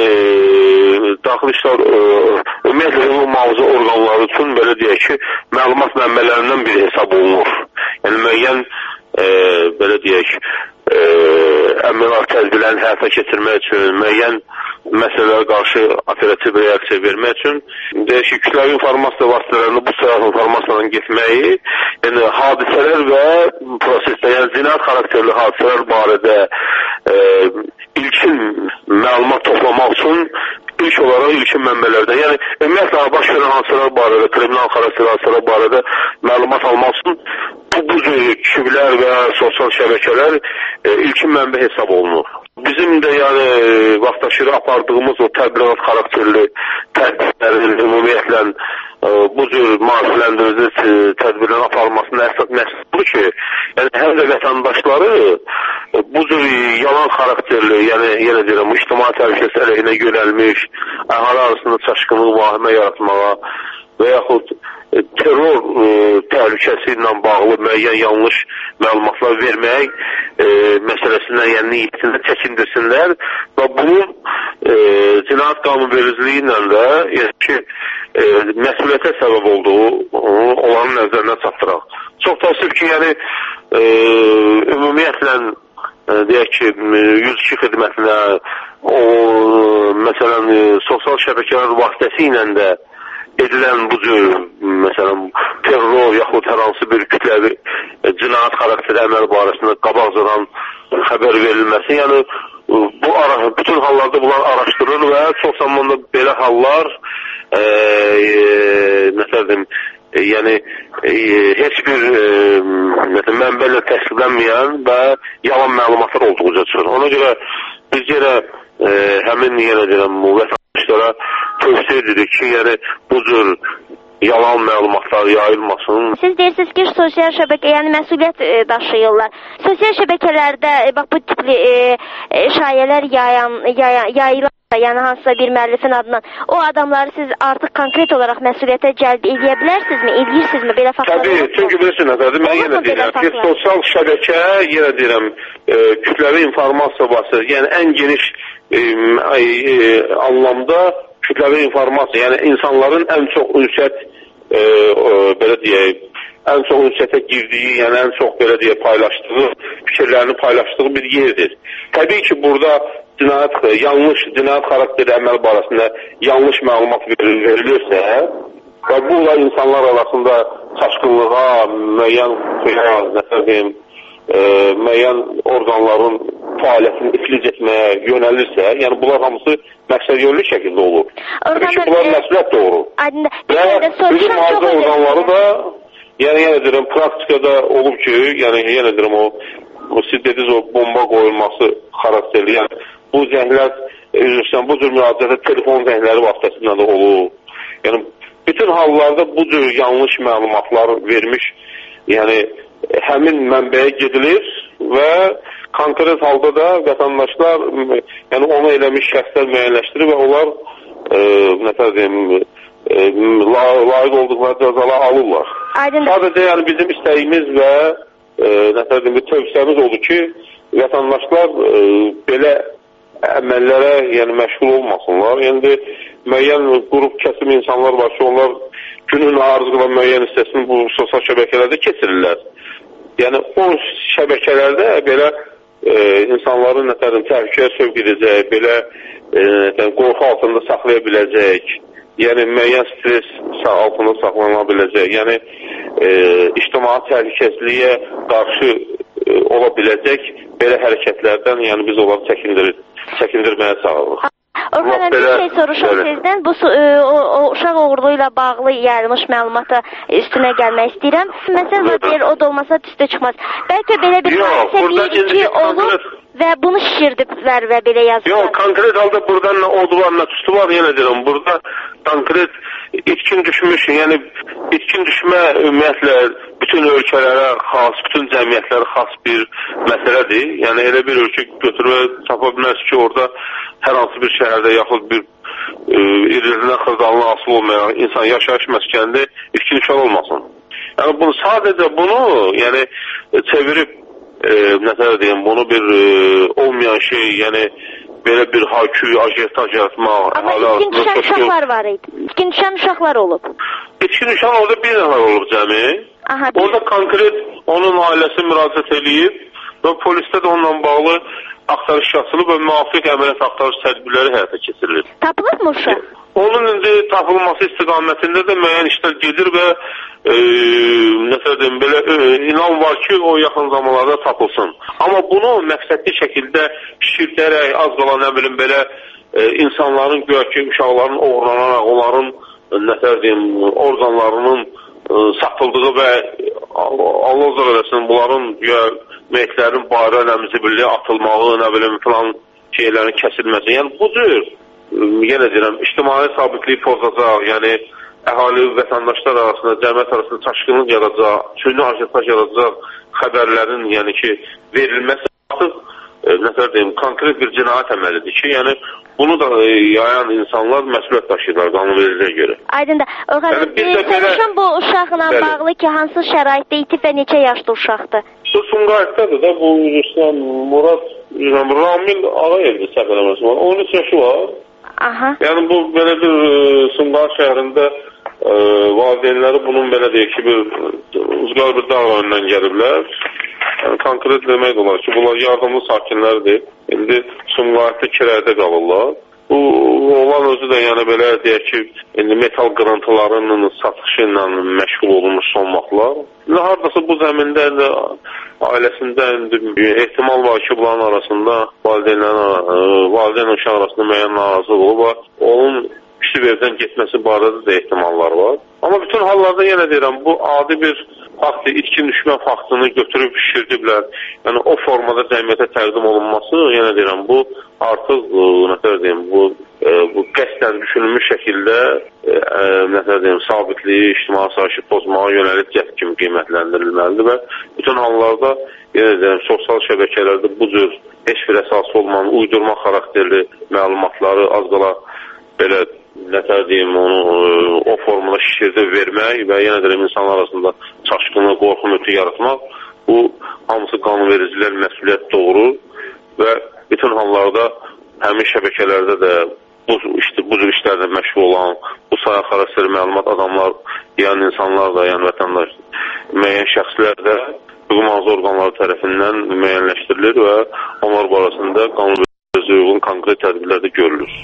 daxili işlər, e, ümumiyyətlə ümumi mühafizə orqanları üçün belə deyək ki, məlumat mənbələrindən biri hesab olunur. Yəni müəyyən e, belə deyək, e, əmrlər tədbirlərini həyata keçirmək üçün, müəyyən məsələlərə qarşı operativ reaksiya vermək üçün deyək ki, kütləvi informasiya vasitələrində bu sıraq informasiyadan getməyi, yəni hadisələr və prosesdə, yəni cinayət xarakterli hadisələr barədə e, ilkin məlumat toplamaq üçün ilk olaraq ilkin mənbələrdən, yəni ümumiyyətlə baş verən hadisələr barədə, kriminal xarakterli hadisələr barədə məlumat almaq üçün bu, bu cür kişilər və sosial şəbəkələr e, ilkin mənbə hesab olunur. Bizim də yəni vaxtaşırı apardığımız o təbliğat xarakterli tədbirlərin ümumiyyətlə e, bu cür maarifləndirici tədbirlərin aparılmasının əsas məqsədi budur ki, yəni həm də vətəndaşları e, bu cür yalan xarakterli, yəni yenə deyirəm, ictimai təhlükəsizlik əleyhinə yönəlmiş, əhali arasında çaşqınlıq, vahimə yaratmağa və yaxud terror e, təhlükəsi ilə bağlı müəyyən yanlış məlumatlar vermək e, məsələsindən, yəni niyyətində çəkindirsinlər və bunun e, cinayət qanunvericiliyi ilə də yəni ki, e, məsuliyyətə səbəb olduğu onların nəzərinə çatdıraq. Çox təəssüf ki, yəni e, ümumiyyətlə e, deyək ki, yüz iki xidmətinə o, məsələn, sosial şəbəkələr vasitəsilə də edilən bu cür, məsələn, terror yaxud hər hansı bir kütləvi cinayət xarakteri əməl barəsində qabaqcadan xəbər verilməsi, yəni bu ara, bütün hallarda bunlar araşdırılır və çox zamanda belə hallar e, e, məsələn, e, yəni e, heç bir e, məsələn, mənbələ təsdiqlənməyən və yalan məlumatlar olduğuca çıxır. Ona görə biz yenə e, həmin yenə deyirəm, vətəndaşlara tövsiyə edirik ki, yəni bu cür yalan məlumatlar yayılmasın. Siz deyirsiniz ki, sosial şəbəkə, yəni məsuliyyət e, daşıyırlar. Sosial şəbəkələrdə e, bax bu tipli e, e, şayələr yayan, yayan, yayılan, yəni hansısa bir müəllifin adından o adamları siz artıq konkret olaraq məsuliyyətə cəlb edə bilərsinizmi, edirsinizmi belə faktlar? Təbii, çünki bilirsin, nədir, mən yenə deyirəm ki, sosial şəbəkə, yenə deyirəm, e, kütləvi informasiya vasitəsi, yəni ən geniş e, e, anlamda kütləvi informasiya, yəni insanların ən çox ünsiyyət, e, e, belə deyək, ən çox ünsiyyətə girdiyi, yəni ən çox belə deyək, paylaşdığı, fikirlərini paylaşdığı bir yerdir. Təbii ki, burada cinayət, yanlış cinayət xarakteri əməl barəsində yanlış məlumat verilirsə və bu da insanlar arasında çaşqınlığa, müəyyən nəsə deyim, e, müəyyən orqanların fəaliyyətini iflic etməyə yönəlirsə, yəni bunlar hamısı məqsədyönlü şəkildə olur. Təbii ki, bunlar məsuliyyət doğurur. Və bizim mühafizə orqanları da, yəni yenə deyirəm, praktikada olub ki, yəni yenə deyirəm o, o siz dediniz o bomba qoyulması xarakterli, yəni bu zəhlər, üzrsən, bu cür müraciətə telefon zəhləri vasitəsində də olur. Yəni bütün hallarda bu cür yanlış məlumatlar vermiş, yəni həmin mənbəyə gedilir və konkret halda da vətəndaşlar, yəni onu eləmiş şəxslər müəyyənləşdirir və onlar e, nətər deyim, e, layiq olduqları cəzalar alırlar. Aydın. Sadəcə yəni bizim istəyimiz və e, nətər deyim, tövsiyəmiz oldu ki, vətəndaşlar e, belə əməllərə yəni məşğul olmasınlar. Yəni müəyyən qrup kəsim insanlar var ki, onlar günün arzı müəyyən hissəsini bu sosial şəbəkələrdə keçirirlər. Yəni o şəbəkələrdə belə e, insanların nətərin təhlükəyə sövq edəcək, belə e, qorxu altında saxlaya biləcək, yəni müəyyən stres altında saxlana biləcək, yəni e, ictimai təhlükəsizliyə qarşı e, ola biləcək belə hərəkətlərdən yəni biz onları çəkindirir, çəkindirməyə çağırırıq. Orxan, bir şey soruşum sizdən. Bu e, o, o uşaq oğurluğu ilə bağlı yayılmış məlumata üstünə gəlmək istəyirəm. Məsələn, deyir, o da olmasa üstə çıxmaz. Bəlkə belə bir hadisə bir iki olub və bunu şişirdiblər və belə yazdılar. Yox, konkret halda buradan nə oldular, nə tutu var, yenə deyirəm. Burada konkret itkin düşmüş, yəni itkin düşmə ümumiyyətlə bütün ölkələrə xas, bütün cəmiyyətlərə xas bir məsələdir. Yəni elə bir ölkə götürmə tapa bilməz ki, orada hər hansı bir şəhərdə yaxud bir e, irindən xırdalına asılı olmayan insan yaşayış məskənində itkin düşən olmasın. Yəni bunu sadəcə bunu, yəni çevirib e, nəsə deyim, bunu bir e, olmayan şey, yəni belə bir hakü, ajetaj yaratmaq. Amma itkin düşən uşaqlar var idi. İtkin düşən uşaqlar olub. İtkin düşən orada bir nəfər olub cəmi. Aha, orada konkret onun ailəsi müraciət edib və polisdə də onunla bağlı axtarış açılıb və müvafiq əməliyyat axtarış tədbirləri həyata keçirilir. Tapılıb mı uşaq? Onun indi tapılması istiqamətində də müəyyən işlər gedir və e, nəsə deyim, belə e, inan var ki, o yaxın zamanlarda tapılsın. Amma bunu məqsədli şəkildə şişirdərək, az qala nə bilim belə e, insanların, güya ki, uşaqların oğurlanaraq, onların nəsə deyim, orqanlarının e, satıldığı və Allah uzaq edəsin, bunların güya meyitlərin bayra nəmzibilliyə atılmağı, nə bilim, filan şeylərin kəsilməsi. Yəni bu cür, yenə deyirəm, ictimai sabitliyi pozacaq, yəni əhali vətəndaşlar arasında, cəmiyyət arasında çaşqınlıq yaradacaq, süni ajetaj yaradacaq xəbərlərin, yəni ki, verilməsi artıq nətər deyim, konkret bir cinayət əməlidir ki, yəni bunu da e, yayan insanlar məsuliyyət daşıyırlar qanunvericiliyə görə. Aydındır. Orxan Yəni, bəy, soruşum bu uşaqla Bəli. bağlı ki, hansı şəraitdə itib və neçə yaşlı uşaqdır? Bu Sumqayıtdadır da, bu Rüstəm Murad, Ramil Ağayevdir səhv eləməsin var. on üç yaşı var. Aha. Yəni bu belə bir e, Sumqayıt şəhərində e, valideynləri bunun belə deyək ki, bir uzqar bir dağ rayonundan gəliblər. Yəni, konkret demək olar ki, bunlar yardımlı sakinlərdir. İndi Sumqayıtda kirayədə qalırlar. Bu olan özü də yəni belə deyək ki, indi metal qırıntılarının satışı ilə məşğul olunmuş son vaxtlar. Hardasa bu zəmində indi ailəsində indi ehtimal var ki, bunların arasında valideynlərin, valideyn uşaq arasında müəyyən narazılıq olub və onun küçük evdən getməsi barədə də ehtimallar var. Amma bütün hallarda yenə deyirəm, bu adi bir faktı, itkin düşmə faktını götürüb şişirdiblər. Yəni o formada cəmiyyətə təqdim olunması, yenə deyirəm, bu artıq nətər deyim, bu e, bu qəsdən düşünülmüş şəkildə e, nətər deyim, sabitliyi, ictimai asayişi pozmağa yönəlik cəhd kimi qiymətləndirilməlidir və bütün hallarda yenə deyirəm, sosial şəbəkələrdə bu cür heç bir əsası olmayan uydurma xarakterli məlumatları az qala belə nətər deyim, onu o formada şişirdib vermək və yenə deyirəm, insanlar arasında çaşqınlıq, qorxu mütü yaratmaq, bu hamısı qanunvericilər məsuliyyət doğurur və bütün hallarda həmin şəbəkələrdə də bu, işte, bu cür işlərdə məşğul olan, bu sayı xarakterli məlumat adamlar, yəni insanlar da, yəni vətəndaş, müəyyən şəxslər də hüquq-mühafizə orqanları tərəfindən müəyyənləşdirilir və onlar barəsində qanunvericiliyə uyğun konkret tədbirlər də görülür.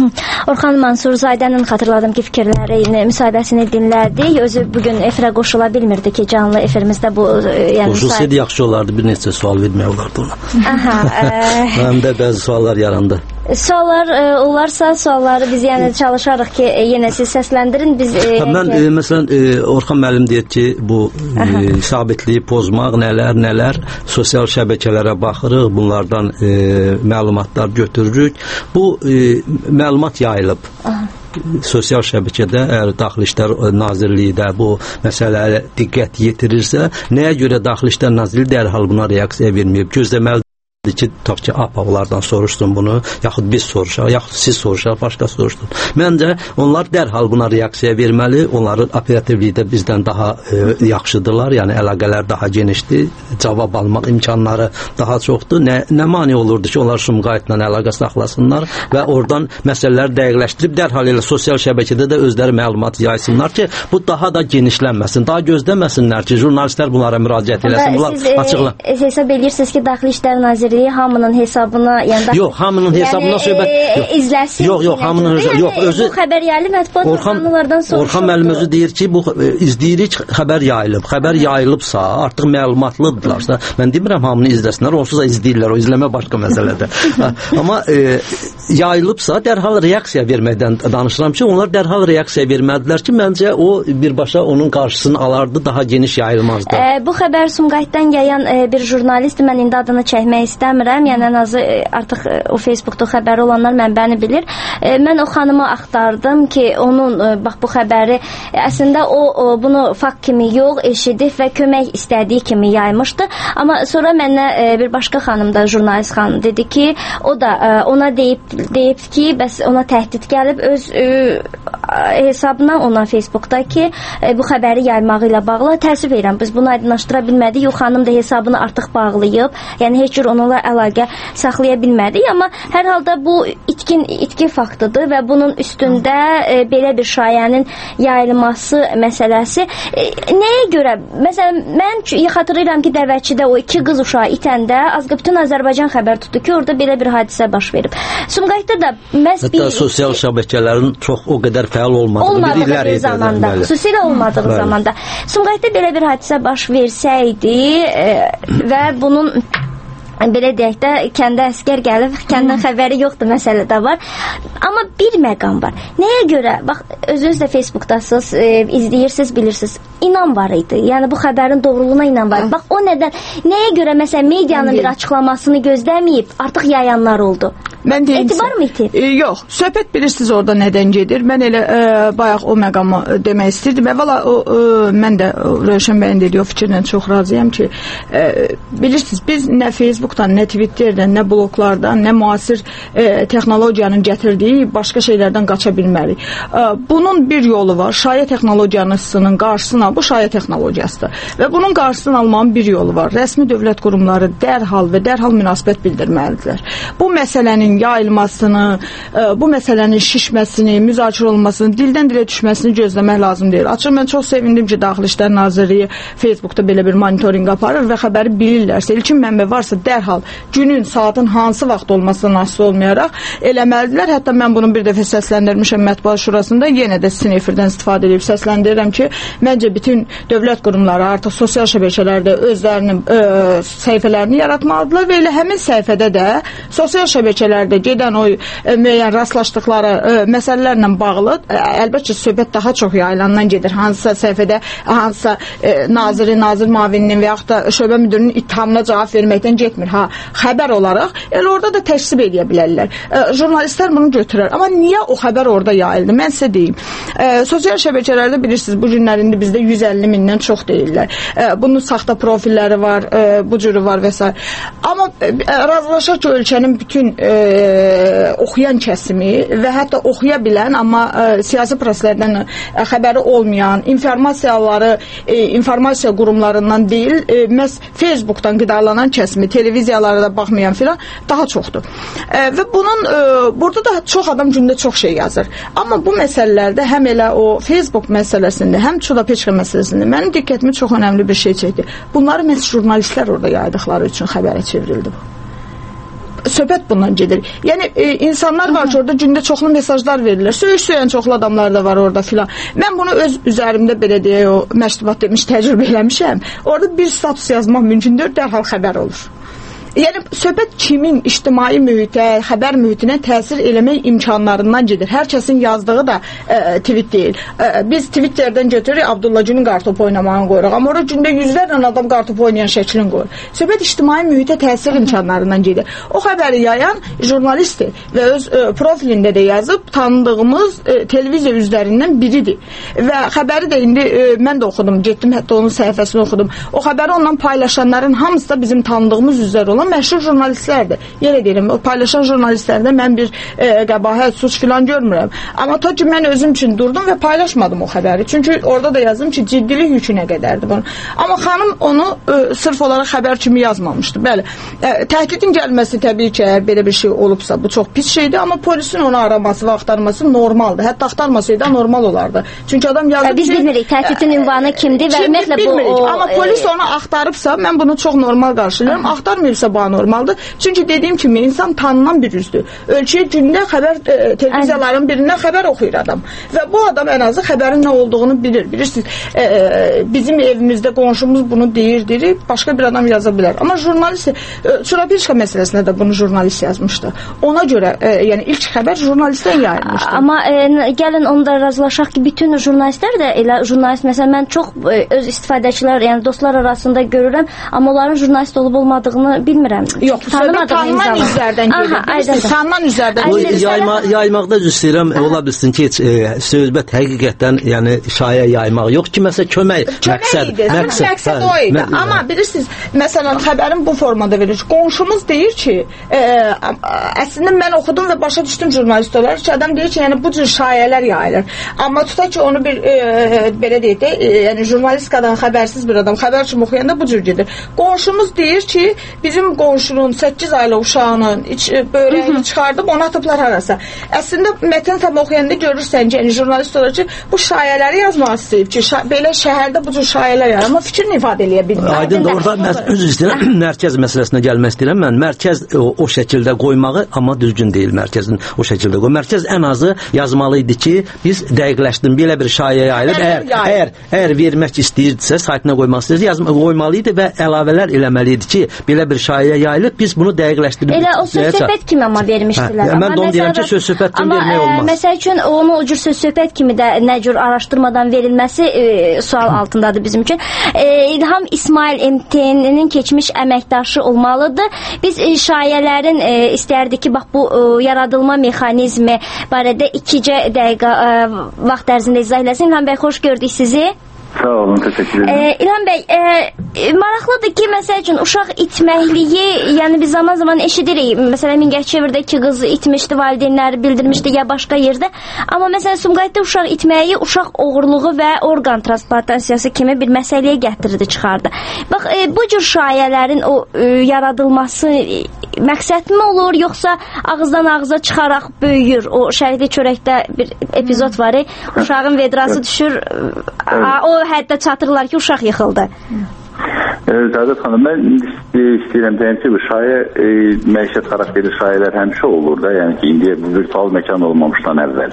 Orxan Mansurzadənin xatırladım ki, fikirlərini, müsahibəsini dinlədik. Özü bugün efirə qoşula bilmirdi ki, canlı efirimizdə bu... Yəni, qoşulsaydı müsahib... yaxşı olardı, bir neçə sual vermək olardı ona. Aha. Mənim də bəzi suallar yarandı. Suallar e, olarsa, sualları biz yəni çalışarıq ki, e, yenə siz səsləndirin. Biz, e, mən, e, məsələn, e, Orxan müəllim deyir ki, bu e, sabitliyi pozmaq, nələr, nələr, sosial şəbəkələrə baxırıq, bunlardan e, məlumatlar götürürük. Bu e, məlumat yayılıb. Aha. Sosial şəbəkədə, əgər Daxili İşlər Nazirliyi də bu məsələyə diqqət yetirirsə, nəyə görə Daxili İşlər Nazirliyi dərhal buna reaksiya verməyib? Gözləməli ki, tutaq ki, APAVlardan soruşdum bunu, yaxud biz soruşaq, yaxud siz soruşaq, başqa soruşdum. Məncə, onlar dərhal buna reaksiya verməli, onların operativliyi də bizdən daha e, yaxşıdırlar, yəni əlaqələr daha genişdir, cavab almaq imkanları daha çoxdur. Nə, nə mani olurdu ki, onlar Sumqayıtla əlaqə saxlasınlar və oradan məsələləri dəqiqləşdirib, dərhal elə sosial şəbəkədə də özləri məlumat yaysınlar ki, bu daha da genişlənməsin, daha gözləməsinlər ki, jurnalistlər bunlara müraciət eləsin. Bunlar siz açıqla... e, hesab edirsiniz ki, Daxili İşlər Nazirliyi hamının hesabına, yəni yox, hamının hesabına yəni, söhbət yox. İzləsin. Yox, yox, hamının yəni, yox, özü bu xəbəryəli mətbuat orqanlarından soruşuldu. Orxan müəllim özü deyir ki, bu e, izləyirik, xəbər yayılıb. Xəbər yayılıbsa, artıq məlumatlıdırlarsa, mən demirəm hamını izləsinlər, onsuz da izləyirlər, o izləmə başqa məsələdir. Amma e, yayılıbsa, dərhal reaksiya verməkdən danışıram ki, onlar dərhal reaksiya vermədilər ki, məncə o birbaşa onun qarşısını alardı, daha geniş yayılmazdı. E, bu xəbər Sumqayıtdan yayan e, bir jurnalist, mən indi adını çəkmək istəmirəm, yəni ən azı e, artıq e, o Facebookda xəbəri olanlar mənbəni bilir. E, mən o xanımı axtardım ki, onun e, bax bu xəbəri e, əslində o, o bunu fakt kimi yox, eşidib və kömək istədiyi kimi yaymışdı. Amma sonra mənə e, bir başqa xanım da, jurnalist xanım dedi ki, o da e, ona deyib, deyib ki, bəs ona təhdid gəlib öz e, hesabına ona Facebookda ki, e, bu xəbəri yaymağı ilə bağlı. Təəssüf edirəm, biz bunu aydınlaşdıra bilmədik. O xanım da hesabını artıq bağlayıb. Yəni heç cür onunla əlaqə saxlaya bilmədik, amma hər halda bu itkin itki faktıdır və bunun üstündə e, belə bir şayənin yayılması məsələsi e, nəyə görə? Məsələn, mən xatırlayıram ki, Dəvəçidə o iki qız uşağı itəndə azqa bütün Azərbaycan xəbər tutdu ki, orada belə bir hadisə baş verib. Sumqayıtda da məhz bir... Hətta sosial şəbəkələrin çox o qədər fəal olmadığı, olmadığı bir illər bir zamanda, xüsusilə olmadığı bəli. zamanda. Sumqayıtda belə bir hadisə baş versəydi e, və bunun belə deyək də, kəndə əskər gəlib, kəndən xəbəri yoxdur, məsələ də var. Amma bir məqam var. Nəyə görə, bax, özünüz də Facebookdasınız, e, izləyirsiniz, bilirsiniz, inan var idi. Yəni, bu xəbərin doğruluğuna inan var. Bax, o nədən, nəyə görə, məsələn, medianın bir açıqlamasını gözləməyib, artıq yayanlar oldu. Mən deyim, etibar mı itib? E, yox, söhbət bilirsiniz orada nədən gedir. Mən elə e, bayaq o məqamı demək istirdim. Əvvəla, o, e, mən də Rövşən bəyin dediyi o fikirlə çox razıyam ki, e, bilirsiniz, biz nə Facebook Facebookdan, nə Twitterdən, nə bloglardan, nə müasir e, texnologiyanın gətirdiyi başqa şeylərdən qaça bilmərik. E, bunun bir yolu var. Şayə texnologiyasının qarşısına, bu şayə texnologiyasıdır. Və bunun qarşısını almanın bir yolu var. Rəsmi dövlət qurumları dərhal və dərhal münasibət bildirməlidirlər. Bu məsələnin yayılmasını, e, bu məsələnin şişməsini, müzakirə olmasını, dildən dilə düşməsini gözləmək lazım deyil. Açıq, mən çox sevindim ki, Daxili İşlər Nazirliyi Facebookda belə bir monitorinq aparır və xəbəri bilirlərsə, ilkin mənbə varsa dərhal günün, saatın hansı vaxt olmasından asılı olmayaraq eləməlidirlər. Hətta mən bunu bir dəfə səsləndirmişəm Mətbuat Şurasında, yenə də sizin efirdən istifadə edib səsləndirirəm ki, məncə bütün dövlət qurumları artıq sosial şəbəkələrdə özlərinin ə, səhifələrini yaratmalıdırlar və elə həmin səhifədə də sosial şəbəkələrdə gedən o ə, müəyyən rastlaşdıqları ə, məsələlərlə bağlı, ə, əlbəttə söhbət daha çox yayılandan gedir. Hansısa səhifədə, hansısa ə, naziri, nazir müavininin və yaxud da şöbə müdürünün ittihamına cavab verməkdən getmir. Ha, xəbər olaraq elə orada da təksib edə bilərlər. E, jurnalistlər bunu götürər. Amma niyə o xəbər orada yayıldı? Mən sizə deyim. E, sosial şəbəkələrdə bilirsiniz, bu günlərində bizdə yüz əlli mindən çox deyirlər. E, bunun saxta profilləri var, e, bu cürü var və s. Amma e, razılaşaq ki, ölkənin bütün e, oxuyan kəsimi və hətta oxuya bilən, amma e, siyasi proseslərdən e, xəbəri olmayan, informasiyaları, e, informasiya qurumlarından deyil, e, məhz Facebookdan qidalanan kəsimi, televiziyalara da baxmayan filan daha çoxdur. E, və bunun e, burada da çox adam gündə çox şey yazır. Amma bu məsələlərdə həm elə o Facebook məsələsində, həm Çudapeçka məsələsində mənim diqqətimi çox önəmli bir şey çəkdi. Bunları məhz jurnalistlər orada yaydıqları üçün xəbərə çevrildi bu. Söhbət bundan gedir. Yəni e, insanlar var ki, orada gündə çoxlu mesajlar verirlər. Söyüş söyən çoxlu adamlar da var orada filan. Mən bunu öz üzərimdə belə deyək, o məştubat demiş, təcrübə eləmişəm. Orada bir status yazmaq mümkündür, dərhal xəbər olur. Yəni söhbət kimin ictimai mühitə, xəbər mühitinə təsir eləmək imkanlarından gedir. Hər kəsin yazdığı da e, tweet deyil. E, biz Twitterdən götürürük, Abdullah Günün qartopu oynamağını qoyuruq. Amma orada gündə yüzlərlə adam qartopu oynayan şəklini qoyur. Söhbət ictimai mühitə təsir imkanlarından gedir. O xəbəri yayan jurnalistdir və öz e, profilində də yazıb tanıdığımız e, televiziya üzvlərindən biridir. Və xəbəri də indi e, mən də oxudum, getdim hətta onun səhifəsini oxudum. O xəbəri ondan paylaşanların hamısı da bizim tanıdığımız üzvlər olan məşhur jurnalistlərdir. Yenə deyirəm, o paylaşan jurnalistlərdə mən bir e, qəbahət, suç filan görmürəm. Amma ta ki mən özüm üçün durdum və paylaşmadım o xəbəri. Çünki orada da yazdım ki, ciddilik yükünə qədərdir bunu. Amma xanım onu e, sırf olaraq xəbər kimi yazmamışdı. Bəli, e, təhdidin gəlməsi təbii ki, əgər belə bir şey olubsa, bu çox pis şeydir, amma polisin onu araması və axtarması normaldır. Hətta axtarmasaydı da normal olardı. Çünki adam yazdı ki, biz bilmirik təhdidin ünvanı kimdir və ümumiyyətlə bu o, amma polis onu axtarıbsa, mən bunu çox normal qarşılayıram. Axtarmayıbsa bu normaldır. Çünki dediyim kimi insan tanınan bir üzdür. Ölkəyə gündə xəbər e, televiziyaların birindən xəbər oxuyur adam. Və bu adam ən azı xəbərin nə olduğunu bilir. Bilirsiniz, e, bizim evimizdə qonşumuz bunu deyir, deyir, başqa bir adam yaza bilər. Amma jurnalist, e, Çudapeçka məsələsində də bunu jurnalist yazmışdı. Ona görə, e, yəni ilk xəbər jurnalistdən yayılmışdı. Amma e, gəlin onda razılaşaq ki, bütün jurnalistlər də elə jurnalist, məsələn, mən çox e, öz istifadəçilər, yəni dostlar arasında görürəm, amma onların jurnalist olub olmadığını bilmirəm. Yox, söhbət tanınan üzlərdən gedir. Tanınan üzlərdən gedir. Yayma, yaymaqda üzr istəyirəm, ola bilsin ki, e, söhbət həqiqətən yəni şaya yaymaq yox ki, məsələn, kömək, məqsəd. Məqsəd, məqsəd o idi. Mən, amma bilirsiniz, məsələn, xəbərin bu formada verir. Qonşumuz deyir ki, e, əslində mən oxudum və başa düşdüm jurnalist olaraq ki, adam deyir ki, yəni bu cür şayələr yayılır. Amma tutaq ki, onu bir e, belə deyək də, e, yəni jurnalistikadan xəbərsiz bir adam xəbər üçün oxuyanda bu cür gedir. Qonşumuz deyir ki, bizim qonşunun səkkiz aylı uşağının iç, böreğini çıxardıb ona atıblar harasa. Əslində mətn tam oxuyanda görürsən ki, yəni jurnalist olaraq ki, bu şayələri yazmaq istəyib ki, şa belə şəhərdə bu cür şayələr yayır, amma fikrini ifadə eləyə bilmir. Aydın da orada öz istəyirəm, mərkəz məsələsinə gəlmək istəyirəm mən. Mərkəz o, o şəkildə qoymağı, amma düzgün deyil mərkəzin o şəkildə qoymağı. Mərkəz ən azı yazmalı idi ki, biz dəqiqləşdim, belə bir şayə yayılıb, əgər, əgər, əgər vermək istəyirdisə, saytına qoymaq istəyirdi, yazma, qoymalı idi və əlavələr eləməli idi ki, belə bir şayə yayılıb, biz bunu dəqiqləşdirib. Elə o söz-söhbət kimi amma vermişdilər. Hə, mən də onu deyirəm ki, söz-söhbət kimi vermək olmaz. Amma məsəl üçün onu o cür söz-söhbət kimi də nə cür araşdırmadan verilməsi e, sual altındadır bizim üçün. E, İlham İsmail M T N'nin keçmiş əməkdaşı olmalıdır. Biz e, şayələrin e, istərdik ki, bax bu e, yaradılma mexanizmi barədə ikicə dəqiqə e, vaxt ərzində izah eləsin. İlham bəy, xoş gördük sizi. Sağ olun, teşekkür ederim. Ee, İlham Bəy, e, maraqlıdır ki, məsəl üçün uşaq itməkliyi, yəni biz zaman zaman eşidirik. Məsələn, Mingəçevirdə iki qız itmişdi, valideynləri bildirmişdi ya başqa yerdə. Amma məsələn, Sumqayıtda uşaq itməyi uşaq oğurluğu və orqan transplantasiyası kimi bir məsələyə gətirdi, çıxardı. Bax, e, bu cür şayələrin o e, yaradılması e, məqsəd mi olur, yoxsa ağızdan ağıza çıxaraq böyüyür? O Şərikli Çörəkdə bir epizod var, e, uşağın vedrası düşür, a, o həddə çatırlar ki, uşaq yıxıldı. Zədat xanım, mən istəyirəm deyəm ki, bu şayə, e, məişət xarakterli şayələr həmişə olur da, yəni ki, indi bu virtual məkan olmamışdan əvvəl.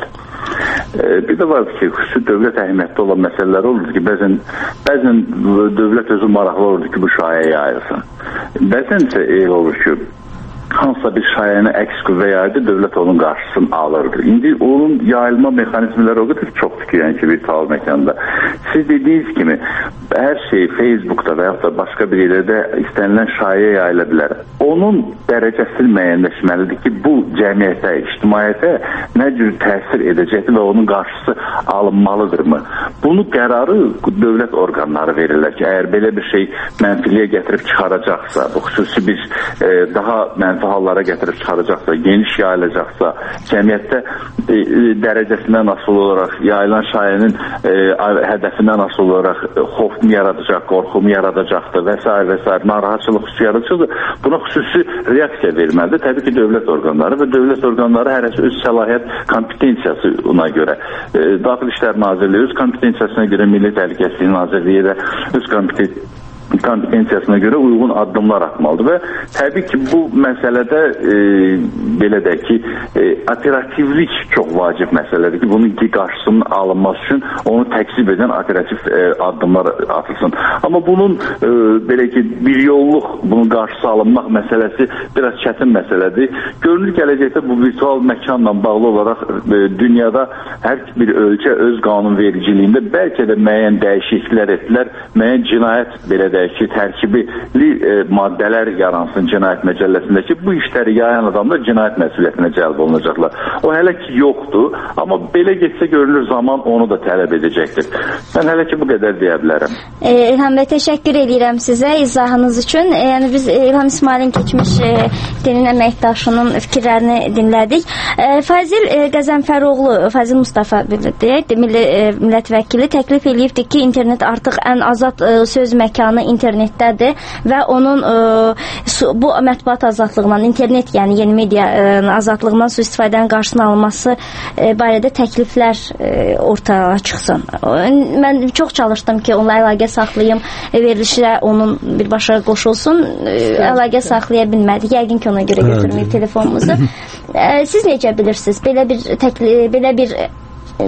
E, bir də var ki, xüsusi dövlət əhəmiyyətli olan məsələlər olur ki, bəzən, bəzən dövlət özü maraqlı olur ki, bu şayə yayılsın. Bəzən isə elə olur ki, hansısa bir şayəni əks qüvvə yaydı, dövlət onun qarşısını alırdı. İndi onun yayılma mexanizmləri o qədər çoxdur ki, yəni ki, virtual məkanda. Siz dediyiniz kimi, hər şey Facebookda və yaxud da başqa bir yerdə istənilən şayə yayıla bilər. Onun dərəcəsi müəyyənləşməlidir ki, bu cəmiyyətə, ictimaiyyətə nə cür təsir edəcəkdir və onun qarşısı alınmalıdırmı? Bunu qərarı dövlət orqanları verirlər ki, əgər belə bir şey mənfiliyə gətirib çıxaracaqsa, bu xüsusi bir e, daha mənfi hallara gətirib çıxaracaqsa, geniş yayılacaqsa, cəmiyyətdə e, dərəcəsindən asılı olaraq yayılan şayənin e, hədəfindən asılı olaraq e, xof mu yaradacaq, qorxu mu yaradacaqdır və s. və s. narahatçılıq xüsusi yaradacaqdır. Buna xüsusi reaksiya verməlidir. Təbii ki, dövlət orqanları və dövlət orqanları hərəsi öz səlahiyyət kompetensiyası ona görə. E, Daxili İşlər Nazirliyi öz kompetensiyasına görə, Milli Təhlükəsizlik Nazirliyi də öz kompetensiyasına kompetensiyasına görə uyğun addımlar atmalıdır və təbii ki, bu məsələdə e, belə də ki, e, operativlik çox vacib məsələdir ki, bunun ki, qarşısının alınması üçün onu təksib edən operativ e, addımlar atılsın. Amma bunun e, belə ki, bir yolluq bunun qarşısı alınmaq məsələsi biraz çətin məsələdir. Görünür gələcəkdə bu virtual məkanla bağlı olaraq e, dünyada hər bir ölkə öz qanunvericiliyində bəlkə də müəyyən dəyişikliklər etdilər, müəyyən cinayət belə də ki, tərkibli e, maddələr yaransın cinayət məcəlləsində ki, bu işləri yayan adamlar cinayət məsuliyyətinə cəlb olunacaqlar. O hələ ki yoxdur, amma belə getsə görülür zaman onu da tələb edəcəkdir. Mən hələ ki bu qədər deyə bilərəm. E, İlham bəy, təşəkkür edirəm sizə izahınız üçün. E, yəni biz İlham İsmailin keçmiş e, dinin əməkdaşının fikirlərini dinlədik. E, Fazil e, Qəzənfəroğlu, Fazil Mustafa deyək, milli e, millət vəkili təklif edibdi ki, internet artıq ən azad e, söz məkanı internetdədir və onun ə, su, bu mətbuat azadlığından, internet, yəni yeni media ə, azadlığından su istifadənin qarşısının alınması ə, barədə təkliflər ə, ortaya çıxsın. Mən çox çalışdım ki, onunla əlaqə saxlayım, verilişlə onun birbaşa qoşulsun, ə, əlaqə saxlaya bilmədik. Yəqin ki, ona görə götürməyib telefonumuzu. Ə, siz necə bilirsiniz? Belə bir təklif, belə bir ə,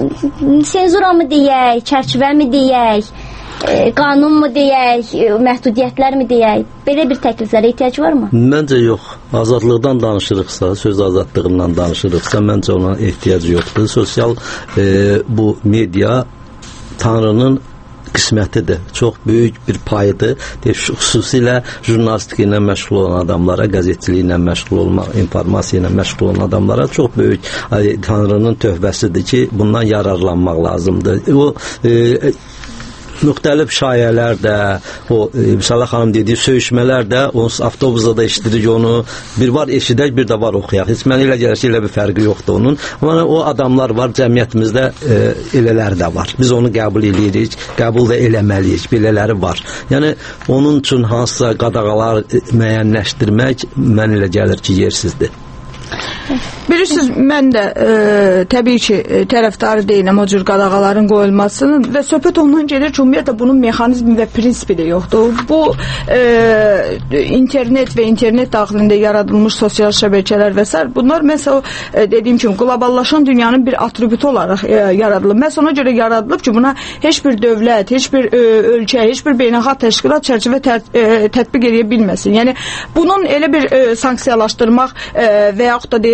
senzura mı deyək, çərçivə mi deyək? E, qanun mu deyək, məhdudiyyətlər mi deyək, belə bir təkliflərə ehtiyac varmı? Məncə yox. Azadlıqdan danışırıqsa, söz azadlığından danışırıqsa, məncə ona ehtiyac yoxdur. Sosial e, bu media Tanrının qismətidir. Çox böyük bir payıdır. Xüsusilə jurnalistika ilə məşğul olan adamlara, qəzetçilik ilə məşğul olmaq, informasiya ilə məşğul olan adamlara çox böyük Tanrının tövbəsidir ki, bundan yararlanmaq lazımdır. O e, müxtəlif şayələr də, o e, Müsalə xanım dediyi söyüşmələr də, o avtobusda da eşidirik onu, bir var eşidək, bir də var oxuyaq. Heç mənə elə gəlir ki, elə bir fərqi yoxdur onun. Amma o adamlar var, cəmiyyətimizdə e, elələri də var. Biz onu qəbul edirik, qəbul da eləməliyik, belələri var. Yəni, onun üçün hansısa qadağalar müəyyənləşdirmək mənə elə gəlir ki, yersizdir. Bilirsiniz, mən də e, təbii ki, e, tərəfdarı deyiləm o cür qadağaların qoyulmasının və söhbət ondan gedir ki, ümumiyyətlə bunun mexanizmi və prinsipi də yoxdur. Bu e, internet və internet daxilində yaradılmış sosial şəbəkələr və s. bunlar məsəl e, dediyim kimi qloballaşan dünyanın bir atributu olaraq e, yaradılıb. Məhz ona görə yaradılıb ki, buna heç bir dövlət, heç bir e, ölkə, heç bir beynəlxalq təşkilat çərçivə tə, e, tətbiq edə bilməsin. Yəni bunun elə bir e, sanksiyalaşdırmaq e, və yaxud da deyək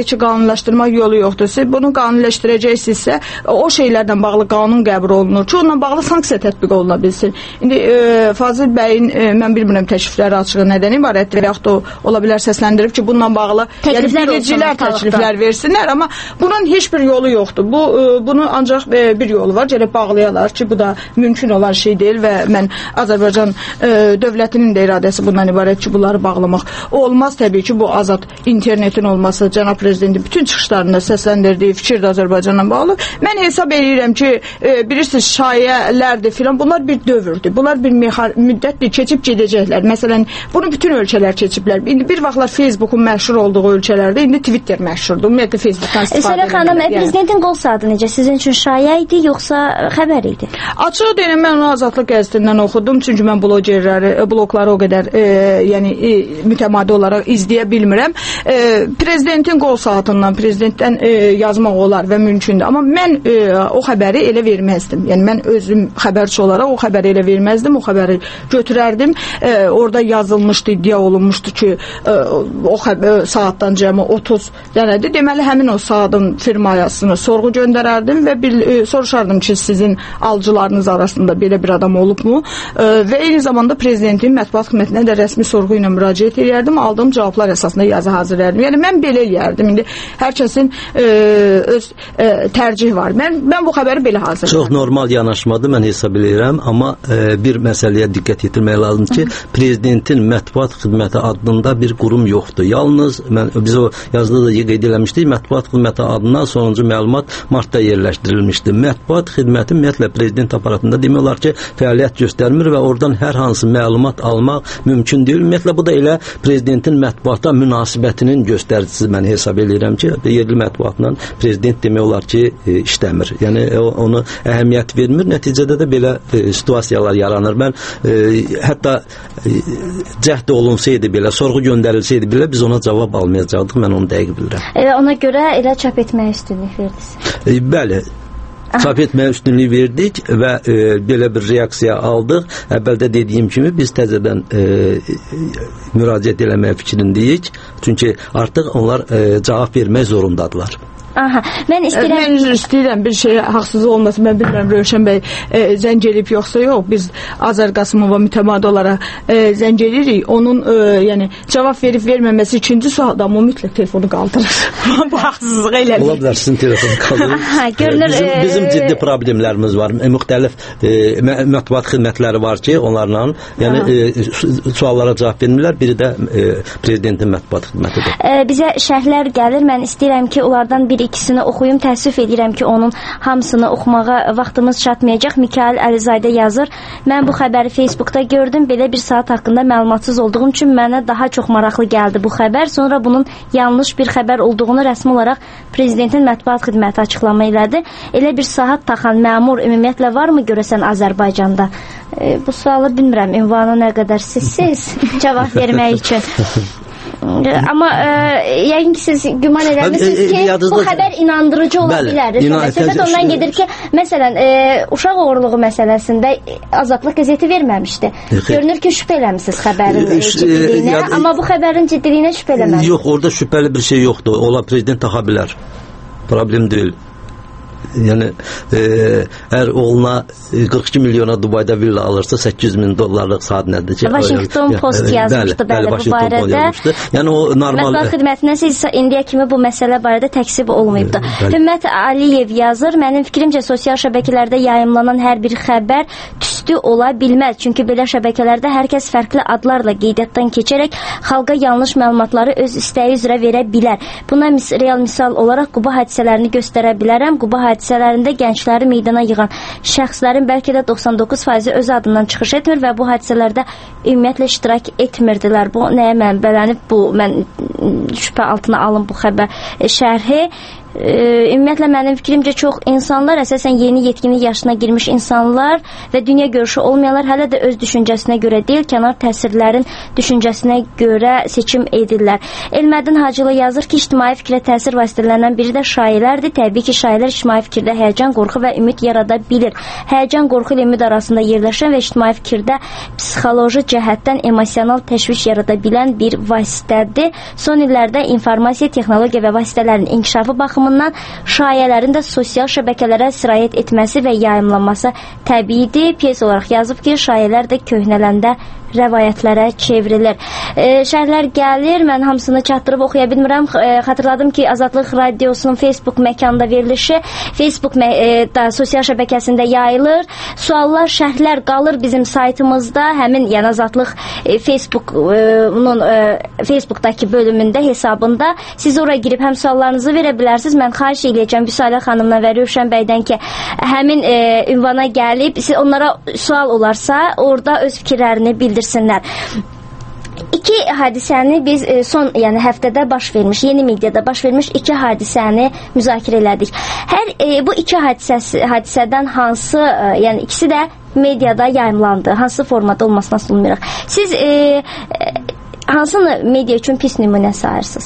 deyək ki, qanunlaşdırma yolu yoxdur. Siz bunu qanunləşdirəcəksinizsə, o şeylərdən bağlı qanun qəbul olunur ki, onunla bağlı sanksiya tətbiq oluna bilsin. İndi e, Fazil bəyin, e, mən bilmirəm təklifləri açığı nədən ibarətdir və yaxud da ola bilər səsləndirib ki, bununla bağlı yəni bilicilər təkliflər versinlər, amma bunun heç bir yolu yoxdur. Bu, e, bunu ancaq e, bir yolu var, gəlib bağlayalar ki, bu da mümkün olan şey deyil və mən Azərbaycan e, dövlətinin də iradəsi bundan ibarət ki, bunları bağlamaq olmaz. Təbii ki, bu azad internetin olması, cənab prezidentin bütün çıxışlarında səsləndirdiyi fikir də Azərbaycanla bağlı. Mən hesab edirəm ki, e, bilirsiniz, şayələrdir filan, bunlar bir dövrdür. Bunlar bir müddətdir, keçib gedəcəklər. Məsələn, bunu bütün ölkələr keçiblər. İndi bir vaxtlar Facebookun məşhur olduğu ölkələrdə, indi Twitter məşhurdur. Ümumiyyətlə Facebookdan istifadə edirlər. Xanım, yəni. Prezidentin qol saatı necə? Sizin üçün şayə idi, yoxsa xəbər idi? Açıq deyirəm, mən onu Azadlıq qəzetindən oxudum, çünki mən blogerləri, blogları o qədər e, yəni e, mütəmadi olaraq izləyə bilmirəm. E, prezidentin qol saatından prezidentdən e, yazmaq olar və mümkündür. Amma mən e, o xəbəri elə verməzdim. Yəni mən özüm xəbərçi olaraq o xəbəri elə verməzdim. O xəbəri götürərdim. E, orada yazılmışdı, iddia olunmuşdu ki, e, o xəbər saatdan cəmi otuz dənədir. Deməli həmin o saatın firmayasını sorğu göndərərdim və bir e, soruşardım ki, sizin alıcılarınız arasında belə bir adam olubmu? E, və eyni zamanda prezidentin mətbuat xidmətinə də rəsmi sorğu ilə müraciət edərdim. Aldığım cavablar əsasında yazı hazırlayardım. Yəni mən belə eləyərdim. İndi hər kəsin e, öz e, tərcih var. Mən mən bu xəbəri belə hazırlayıram. Çox normal yanaşmadır, mən hesab edirəm, amma e, bir məsələyə diqqət yetirmək lazımdır ki, Hı. prezidentin mətbuat xidməti adında bir qurum yoxdur. Yalnız mən biz o yazıda da qeyd eləmişdik, mətbuat xidməti adına sonuncu məlumat martda yerləşdirilmişdi. Mətbuat xidməti ümumiyyətlə prezident aparatında demək olar ki, fəaliyyət göstərmir və oradan hər hansı məlumat almaq mümkün deyil. Ümumiyyətlə bu da elə prezidentin mətbuata münasibətinin göstəricisi, mən hesab edirəm ki, yerli mətbuatla prezident demək olar ki, e, işləmir. Yəni o, onu əhəmiyyət vermir. Nəticədə də belə e, situasiyalar yaranır. Mən e, hətta e, cəhd olunsaydı belə, sorğu göndərilsəydi belə biz ona cavab almayacaqdıq. Mən onu dəqiq bilirəm. E, ona görə elə çap etməyə üstünlük verdiniz. E, bəli. Çap etməyə üstünlük verdik və e, belə bir reaksiya aldıq. Əvvəldə dediyim kimi biz təzədən e, müraciət eləməyə fikrindəyik. Çünki artıq onlar e, cavab vermək zorundadılar. Aha, mən istəyirəm... Mən istəyirəm bir şey haqsız olmasın. Mən bilmirəm Rövşən bəy e, zəng elib yoxsa yox. Biz Azər Qasımova mütəmadi olaraq e, zəng edirik. Onun e, yəni cavab verib verməməsi ikinci sualda amma mütləq telefonu qaldırır. Bu haqsızlıq elədir. Ola bilər sizin telefonu qaldırır. Görünür, bizim, bizim ciddi problemlərimiz var. E, müxtəlif e, mətbuat xidmətləri var ki, onlarla yəni e, suallara cavab vermirlər. Biri də e, prezidentin mətbuat xidmətidir. E, bizə şərhlər gəlir. Mən istəyirəm ki, onlardan biri ikisini oxuyum. Təəssüf edirəm ki, onun hamısını oxumağa vaxtımız çatmayacaq. Mikail Əlizadə yazır. Mən bu xəbəri Facebookda gördüm. Belə bir saat haqqında məlumatsız olduğum üçün mənə daha çox maraqlı gəldi bu xəbər. Sonra bunun yanlış bir xəbər olduğunu rəsmi olaraq prezidentin mətbuat xidməti açıqlama elədi. Elə bir saat taxan məmur ümumiyyətlə varmı görəsən Azərbaycanda? E, bu sualı bilmirəm. Ünvanı nə qədər sizsiz cavab vermək üçün. Amma e, yəqin ki siz güman edərsiniz ki e, e, bu xəbər inandırıcı ola bəli, bilər. İnan, söhbət ondan gedir ki, məsələn, e, uşaq oğurluğu məsələsində Azadlıq qəzeti verməmişdi. Görünür ki, şübhə eləmişsiniz xəbərin e, ciddiliyinə, e, amma bu xəbərin ciddiliyinə şübhə eləməmişsiniz. Yox, orada şübhəli bir şey yoxdur. Ola prezident taxa bilər. Problem deyil. Yəni e, əgər oğluna qırx iki milyona Dubayda villa alırsa səkkiz yüz min dollarlıq saat nədir ki? Washington Post yazmışdı bəli, bəli bu barədə. Yəni o normal mətbuat xidmətindən siz indiyə kimi bu məsələ barədə təksib olmayıbdı. Hümmət Aliyev yazır. Mənim fikrimcə sosial şəbəkələrdə yayımlanan hər bir xəbər tüstü ola bilməz. Çünki belə şəbəkələrdə hər kəs fərqli adlarla qeydiyyatdan keçərək xalqa yanlış məlumatları öz istəyi üzrə verə bilər. Buna mis real misal olaraq Quba hadisələrini göstərə bilərəm. Quba hadisələrində gəncləri meydana yığan şəxslərin bəlkə də doxsan doqquz faizi öz adından çıxış etmir və bu hadisələrdə ümumiyyətlə iştirak etmirdilər. Bu nəyə mənbələnib? Bu mən şübhə altına alım bu xəbər şərhi. e, ümumiyyətlə mənim fikrimcə çox insanlar, əsasən yeni yetkinlik yaşına girmiş insanlar və dünya görüşü olmayanlar hələ də öz düşüncəsinə görə deyil, kənar təsirlərin düşüncəsinə görə seçim edirlər. Elmədin Hacılı yazır ki, ictimai fikrə təsir vasitələrindən biri də şayiələrdir. Təbii ki, şayiələr ictimai fikirdə həyəcan, qorxu və ümid yarada bilir. Həyəcan, qorxu ilə ümid arasında yerləşən və ictimai fikirdə psixoloji cəhətdən emosional təşviş yarada bilən bir vasitədir. Son illərdə informasiya, texnologiya və vasitələrin inkişafı baxımından şayələrin də sosial şəbəkələrə sirayət etməsi və yayımlanması təbiidir. Piyes olaraq yazıb ki, şayələr də köhnələndə rəvayətlərə çevrilir. E, şərhlər gəlir, mən hamısını çatdırıb oxuya bilmirəm. E, xatırladım ki, Azadlıq Radiosunun Facebook məkanında verilişi Facebook mə e, da, sosial şəbəkəsində yayılır. Suallar, şərhlər qalır bizim saytımızda. Həmin yəni Azadlıq e, Facebook-nun e, Facebookdakı bölümündə, hesabında. Siz oraya girib həm suallarınızı verə bilərsiniz. Mən xahiş edəcəm Büsalə xanımla və Rövşən bəydən ki, həmin e, ünvana gəlib, siz onlara sual olarsa, orada öz fikirlərini bildirsinlər. İki hadisəni biz e, son yəni həftədə baş vermiş, yeni mediada baş vermiş iki hadisəni müzakirə elədik. Hər e, bu iki hadisəsi, hadisədən hansı, e, yəni ikisi də mediada yayımlandı. Hansı formada olmasına sunmuruq. Siz e, e, hansını media üçün pis nümunə sayırsınız?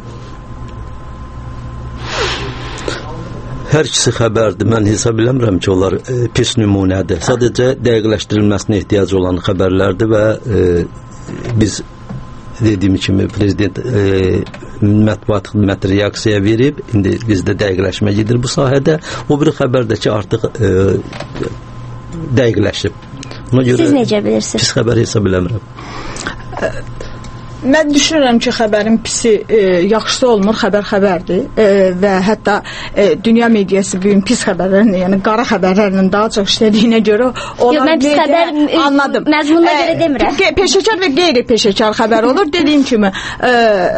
Hər ikisi xəbərdir. Mən hesab eləmirəm ki, onlar e, pis nümunədir. Sadəcə dəqiqləşdirilməsinə ehtiyac olan xəbərlərdir və e, biz dediyim kimi prezident e, mətbuat xidməti reaksiya verib, indi bizdə dəqiqləşmə gedir bu sahədə. O bir xəbərdə ki, artıq e, dəqiqləşib. Ona görə siz necə bilirsiniz? Pis xəbər hesab eləmirəm. Mən düşünürəm ki, xəbərin pisi e, yaxşısı olmur, xəbər xəbərdir e, və hətta e, dünya mediası bugün pis xəbərlərin, yəni qara xəbərlərlə daha çox işlədiyinə görə Yox, mən pis xəbər anladım. Məzmununa görə demirəm. Pe peşəkar və qeyri-peşəkar xəbər olur. Dediyim kimi e,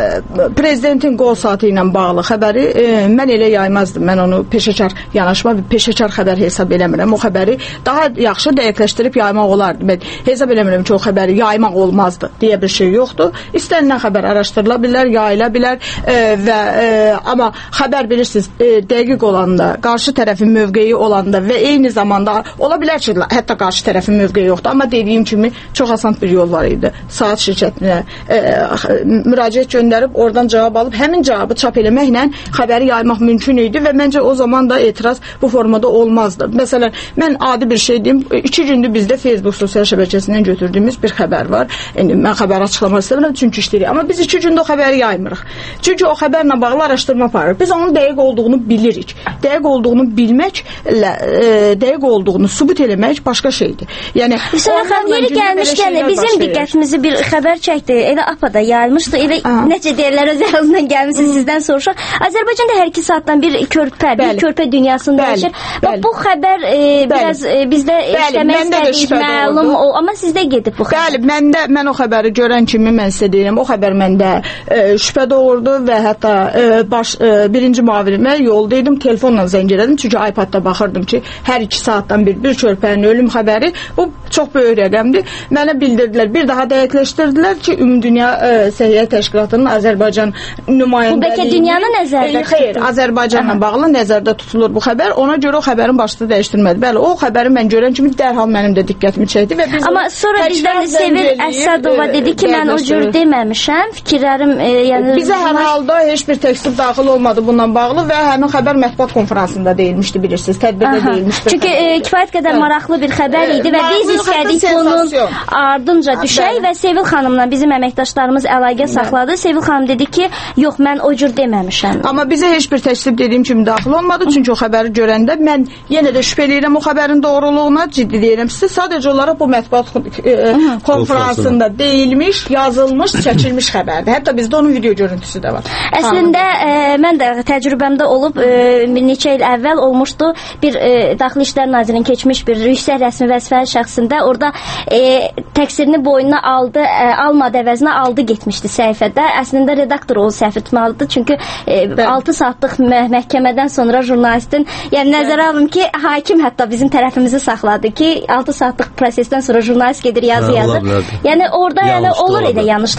prezidentin qol saatı ilə bağlı xəbəri e, mən elə yaymazdım. Mən onu peşəkar yanaşma və peşəkar xəbər hesab eləmirəm. O xəbəri daha yaxşı dəqiqləşdirib yaymaq olardı. Mən hesab eləmirəm ki, o xəbəri yaymaq olmazdı deyə bir şey yoxdur. İstənilən xəbər araşdırıla bilər, yayıla bilər e, və e, amma xəbər bilirsiniz e, dəqiq olanda, qarşı tərəfin mövqeyi olanda və eyni zamanda ola bilər ki, hətta qarşı tərəfin mövqeyi yoxdur, amma dediyim kimi çox asan bir yol var idi. Saat şirkətinə e, müraciət göndərib, oradan cavab alıb, həmin cavabı çap eləməklə xəbəri yaymaq mümkün idi və məncə o zaman da etiraz bu formada olmazdı. Məsələn, mən adi bir şey deyim, iki gündür bizdə Facebook sosial şəbəkəsindən götürdüyümüz bir xəbər var. Yəni, mən xəbər açıqlamaq istəmirəm, çünki işləyirik. Amma biz iki gündə o xəbəri yaymırıq. Çünki o xəbərlə bağlı araşdırma aparırıq. Biz onun dəqiq olduğunu bilirik. Dəqiq olduğunu bilməklə e, dəqiq olduğunu sübut eləmək başqa şeydir. Yəni, Sonra xəbəri gəlmişkən bizim diqqətimizi bir xəbər çəkdi. Elə APA-da yayılmışdı. Elə Aha. necə deyirlər, öz ağzından gəlmişsiniz, sizdən soruşaq. Azərbaycanda hər iki saatdan bir körpə, bəli. bir körpə dünyasında yaşır. Bax, bu xəbər e, biraz e, bizdə işləmək istədik, məlum o, amma sizdə gedib bu xəbər. Bəli, məndə, mən o xəbəri görən kimi mən sizə deyirəm, o xəbər məndə e, şübhə doğurdu və hətta e, baş, e, birinci müavirimə yoldaydım, telefonla zəng elədim, çünki iPad-da baxırdım ki, hər iki saatdan bir, bir körpənin ölüm xəbəri, bu çox böyük rəqəmdir. Mənə bildirdilər, bir daha dəqiqləşdirdilər ki, Ümumdünya e, Səhiyyə Təşkilatının Azərbaycan nümayəndəliyi... Bu bəlkə dünyanı nəzərdə e, xeyr, Azərbaycanla Aha. bağlı nəzərdə tutulur bu xəbər, ona görə o xəbərin başlığı dəyişdirmədi. Bəli, o xəbəri mən görən kimi dərhal mənim də diqqətimi çəkdi və biz... Amma sonra bizdən Sevil Əsədova dedi ki, mən o cür deməmişəm, fikirlərim e, yəni bizə hər halda heç bir təksib daxil olmadı bundan bağlı və həmin xəbər mətbuat konfransında deyilmişdi, bilirsiniz, tədbirdə Aha. deyilmişdi. Çünki e, kifayət qədər hə. maraqlı bir xəbər idi və biz istədik bunun ardınca düşək və Sevil xanımla bizim əməkdaşlarımız əlaqə saxladı. Sevil xanım dedi ki, yox, mən o cür deməmişəm. Amma bizə heç bir təksib dediyim kimi daxil olmadı, çünki o xəbəri görəndə mən yenə də şübhə edirəm o xəbərin doğruluğuna, ciddi deyirəm sizə. Sadəcə olaraq bu mətbuat e, konfransında deyilmiş, yazılmış, çəkilmiş xəbərdir. Hətta bizdə onun video görüntüsü də var. Əslində e, mən də təcrübəmdə olub e, bir neçə il əvvəl olmuşdu. Bir e, Daxili İşlər Nazirinin keçmiş bir yüksək rəsmi vəzifəli şəxsində orada e, təqsirini boynuna aldı, e, almadı əvəzinə aldı getmişdi səhifədə. Əslində redaktor o səhv etməlidir. Çünki e, altı saatlıq mə məhkəmədən sonra jurnalistin, yəni nəzərə alın ki, hakim hətta bizim tərəfimizi saxladı ki, altı saatlıq prosesdən sonra jurnalist gedir yazı yazır. Yəni orada yəni olur elə yanlışlar.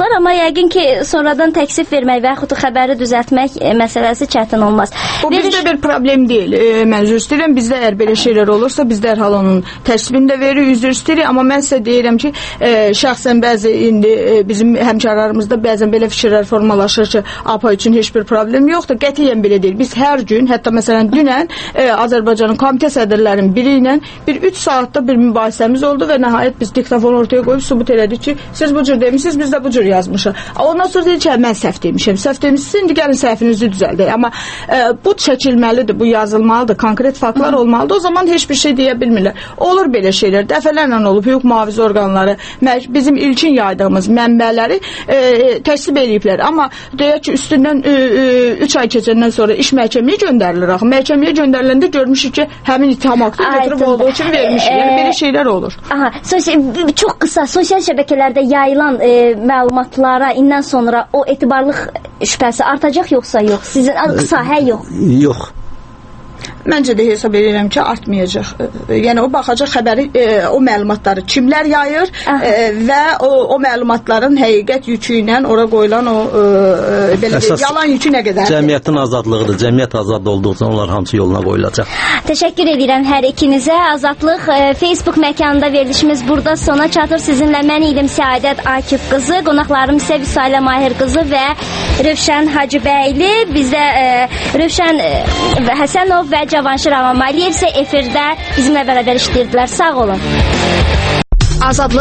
dostlar, amma yəqin ki, sonradan təksif vermək və yaxud xəbəri düzəltmək e, məsələsi çətin olmaz. Bu Veriş... bizdə bir problem deyil. E, mən üzr istəyirəm, bizdə əgər belə şeylər olursa, biz dərhal onun təksibini də veririk, üzr istəyirik, amma mən sizə deyirəm ki, e, şəxsən bəzi indi e, bizim həmkarlarımızda bəzən belə fikirlər formalaşır ki, A P A üçün heç bir problem yoxdur. Qətiyyən belə deyil. Biz hər gün, hətta məsələn dünən e, Azərbaycanın komitə sədrlərinin biri ilə bir üç saatda bir mübahisəmiz oldu və nəhayət biz diktafon ortaya qoyub sübut elədik ki, siz bu cür demişsiniz, biz də bu cür yazmışıq. Ondan sonra deyir ki, mən səhv demişəm. Səhv demişsiniz, indi gəlin səhvinizi düzəldək. Amma e, bu çəkilməlidir, bu yazılmalıdır, konkret faktlar olmalıdır. O zaman heç bir şey deyə bilmirlər. Olur belə şeylər. Dəfələrlə olub hüquq mühafizə orqanları bizim ilkin yaydığımız mənbələri e, təksib eləyiblər. Amma deyək ki, üstündən üç ay keçəndən sonra iş məhkəməyə göndərilir. Axı məhkəməyə göndəriləndə görmüşük ki, həmin ittiham aktı götürüb olduğu kimi vermişik. Yəni belə şeylər olur. Aha, çox qısa sosial şəbəkələrdə yayılan e, məlumatlara indən sonra o etibarlıq şübhəsi artacaq yoxsa yox? Sizin qısa, hə yox? Yox. Məncə də hesab edirəm ki, artmayacaq. Yəni o baxacaq xəbəri, e, o məlumatları kimlər yayır e, və o, o məlumatların həqiqət yükü ilə ora qoyulan o e, belə deyək, yalan yükü nə qədərdir? Cəmiyyətin azadlığıdır. Cəmiyyət azad olduqca onlar hamısı yoluna qoyulacaq. Təşəkkür edirəm hər ikinizə. Azadlıq e, Facebook məkanında verilişimiz burada sona çatır. Sizinlə mən idim Səadət Akif qızı, qonaqlarım isə Vüsalə Mahir qızı və Rövşən Hacıbəyli. Bizdə e, Rövşən e, Həsənov və Cavanşir Ağamaliyev isə efirdə bizimlə bərabər işləyirdilər. Sağ olun. Azadlıq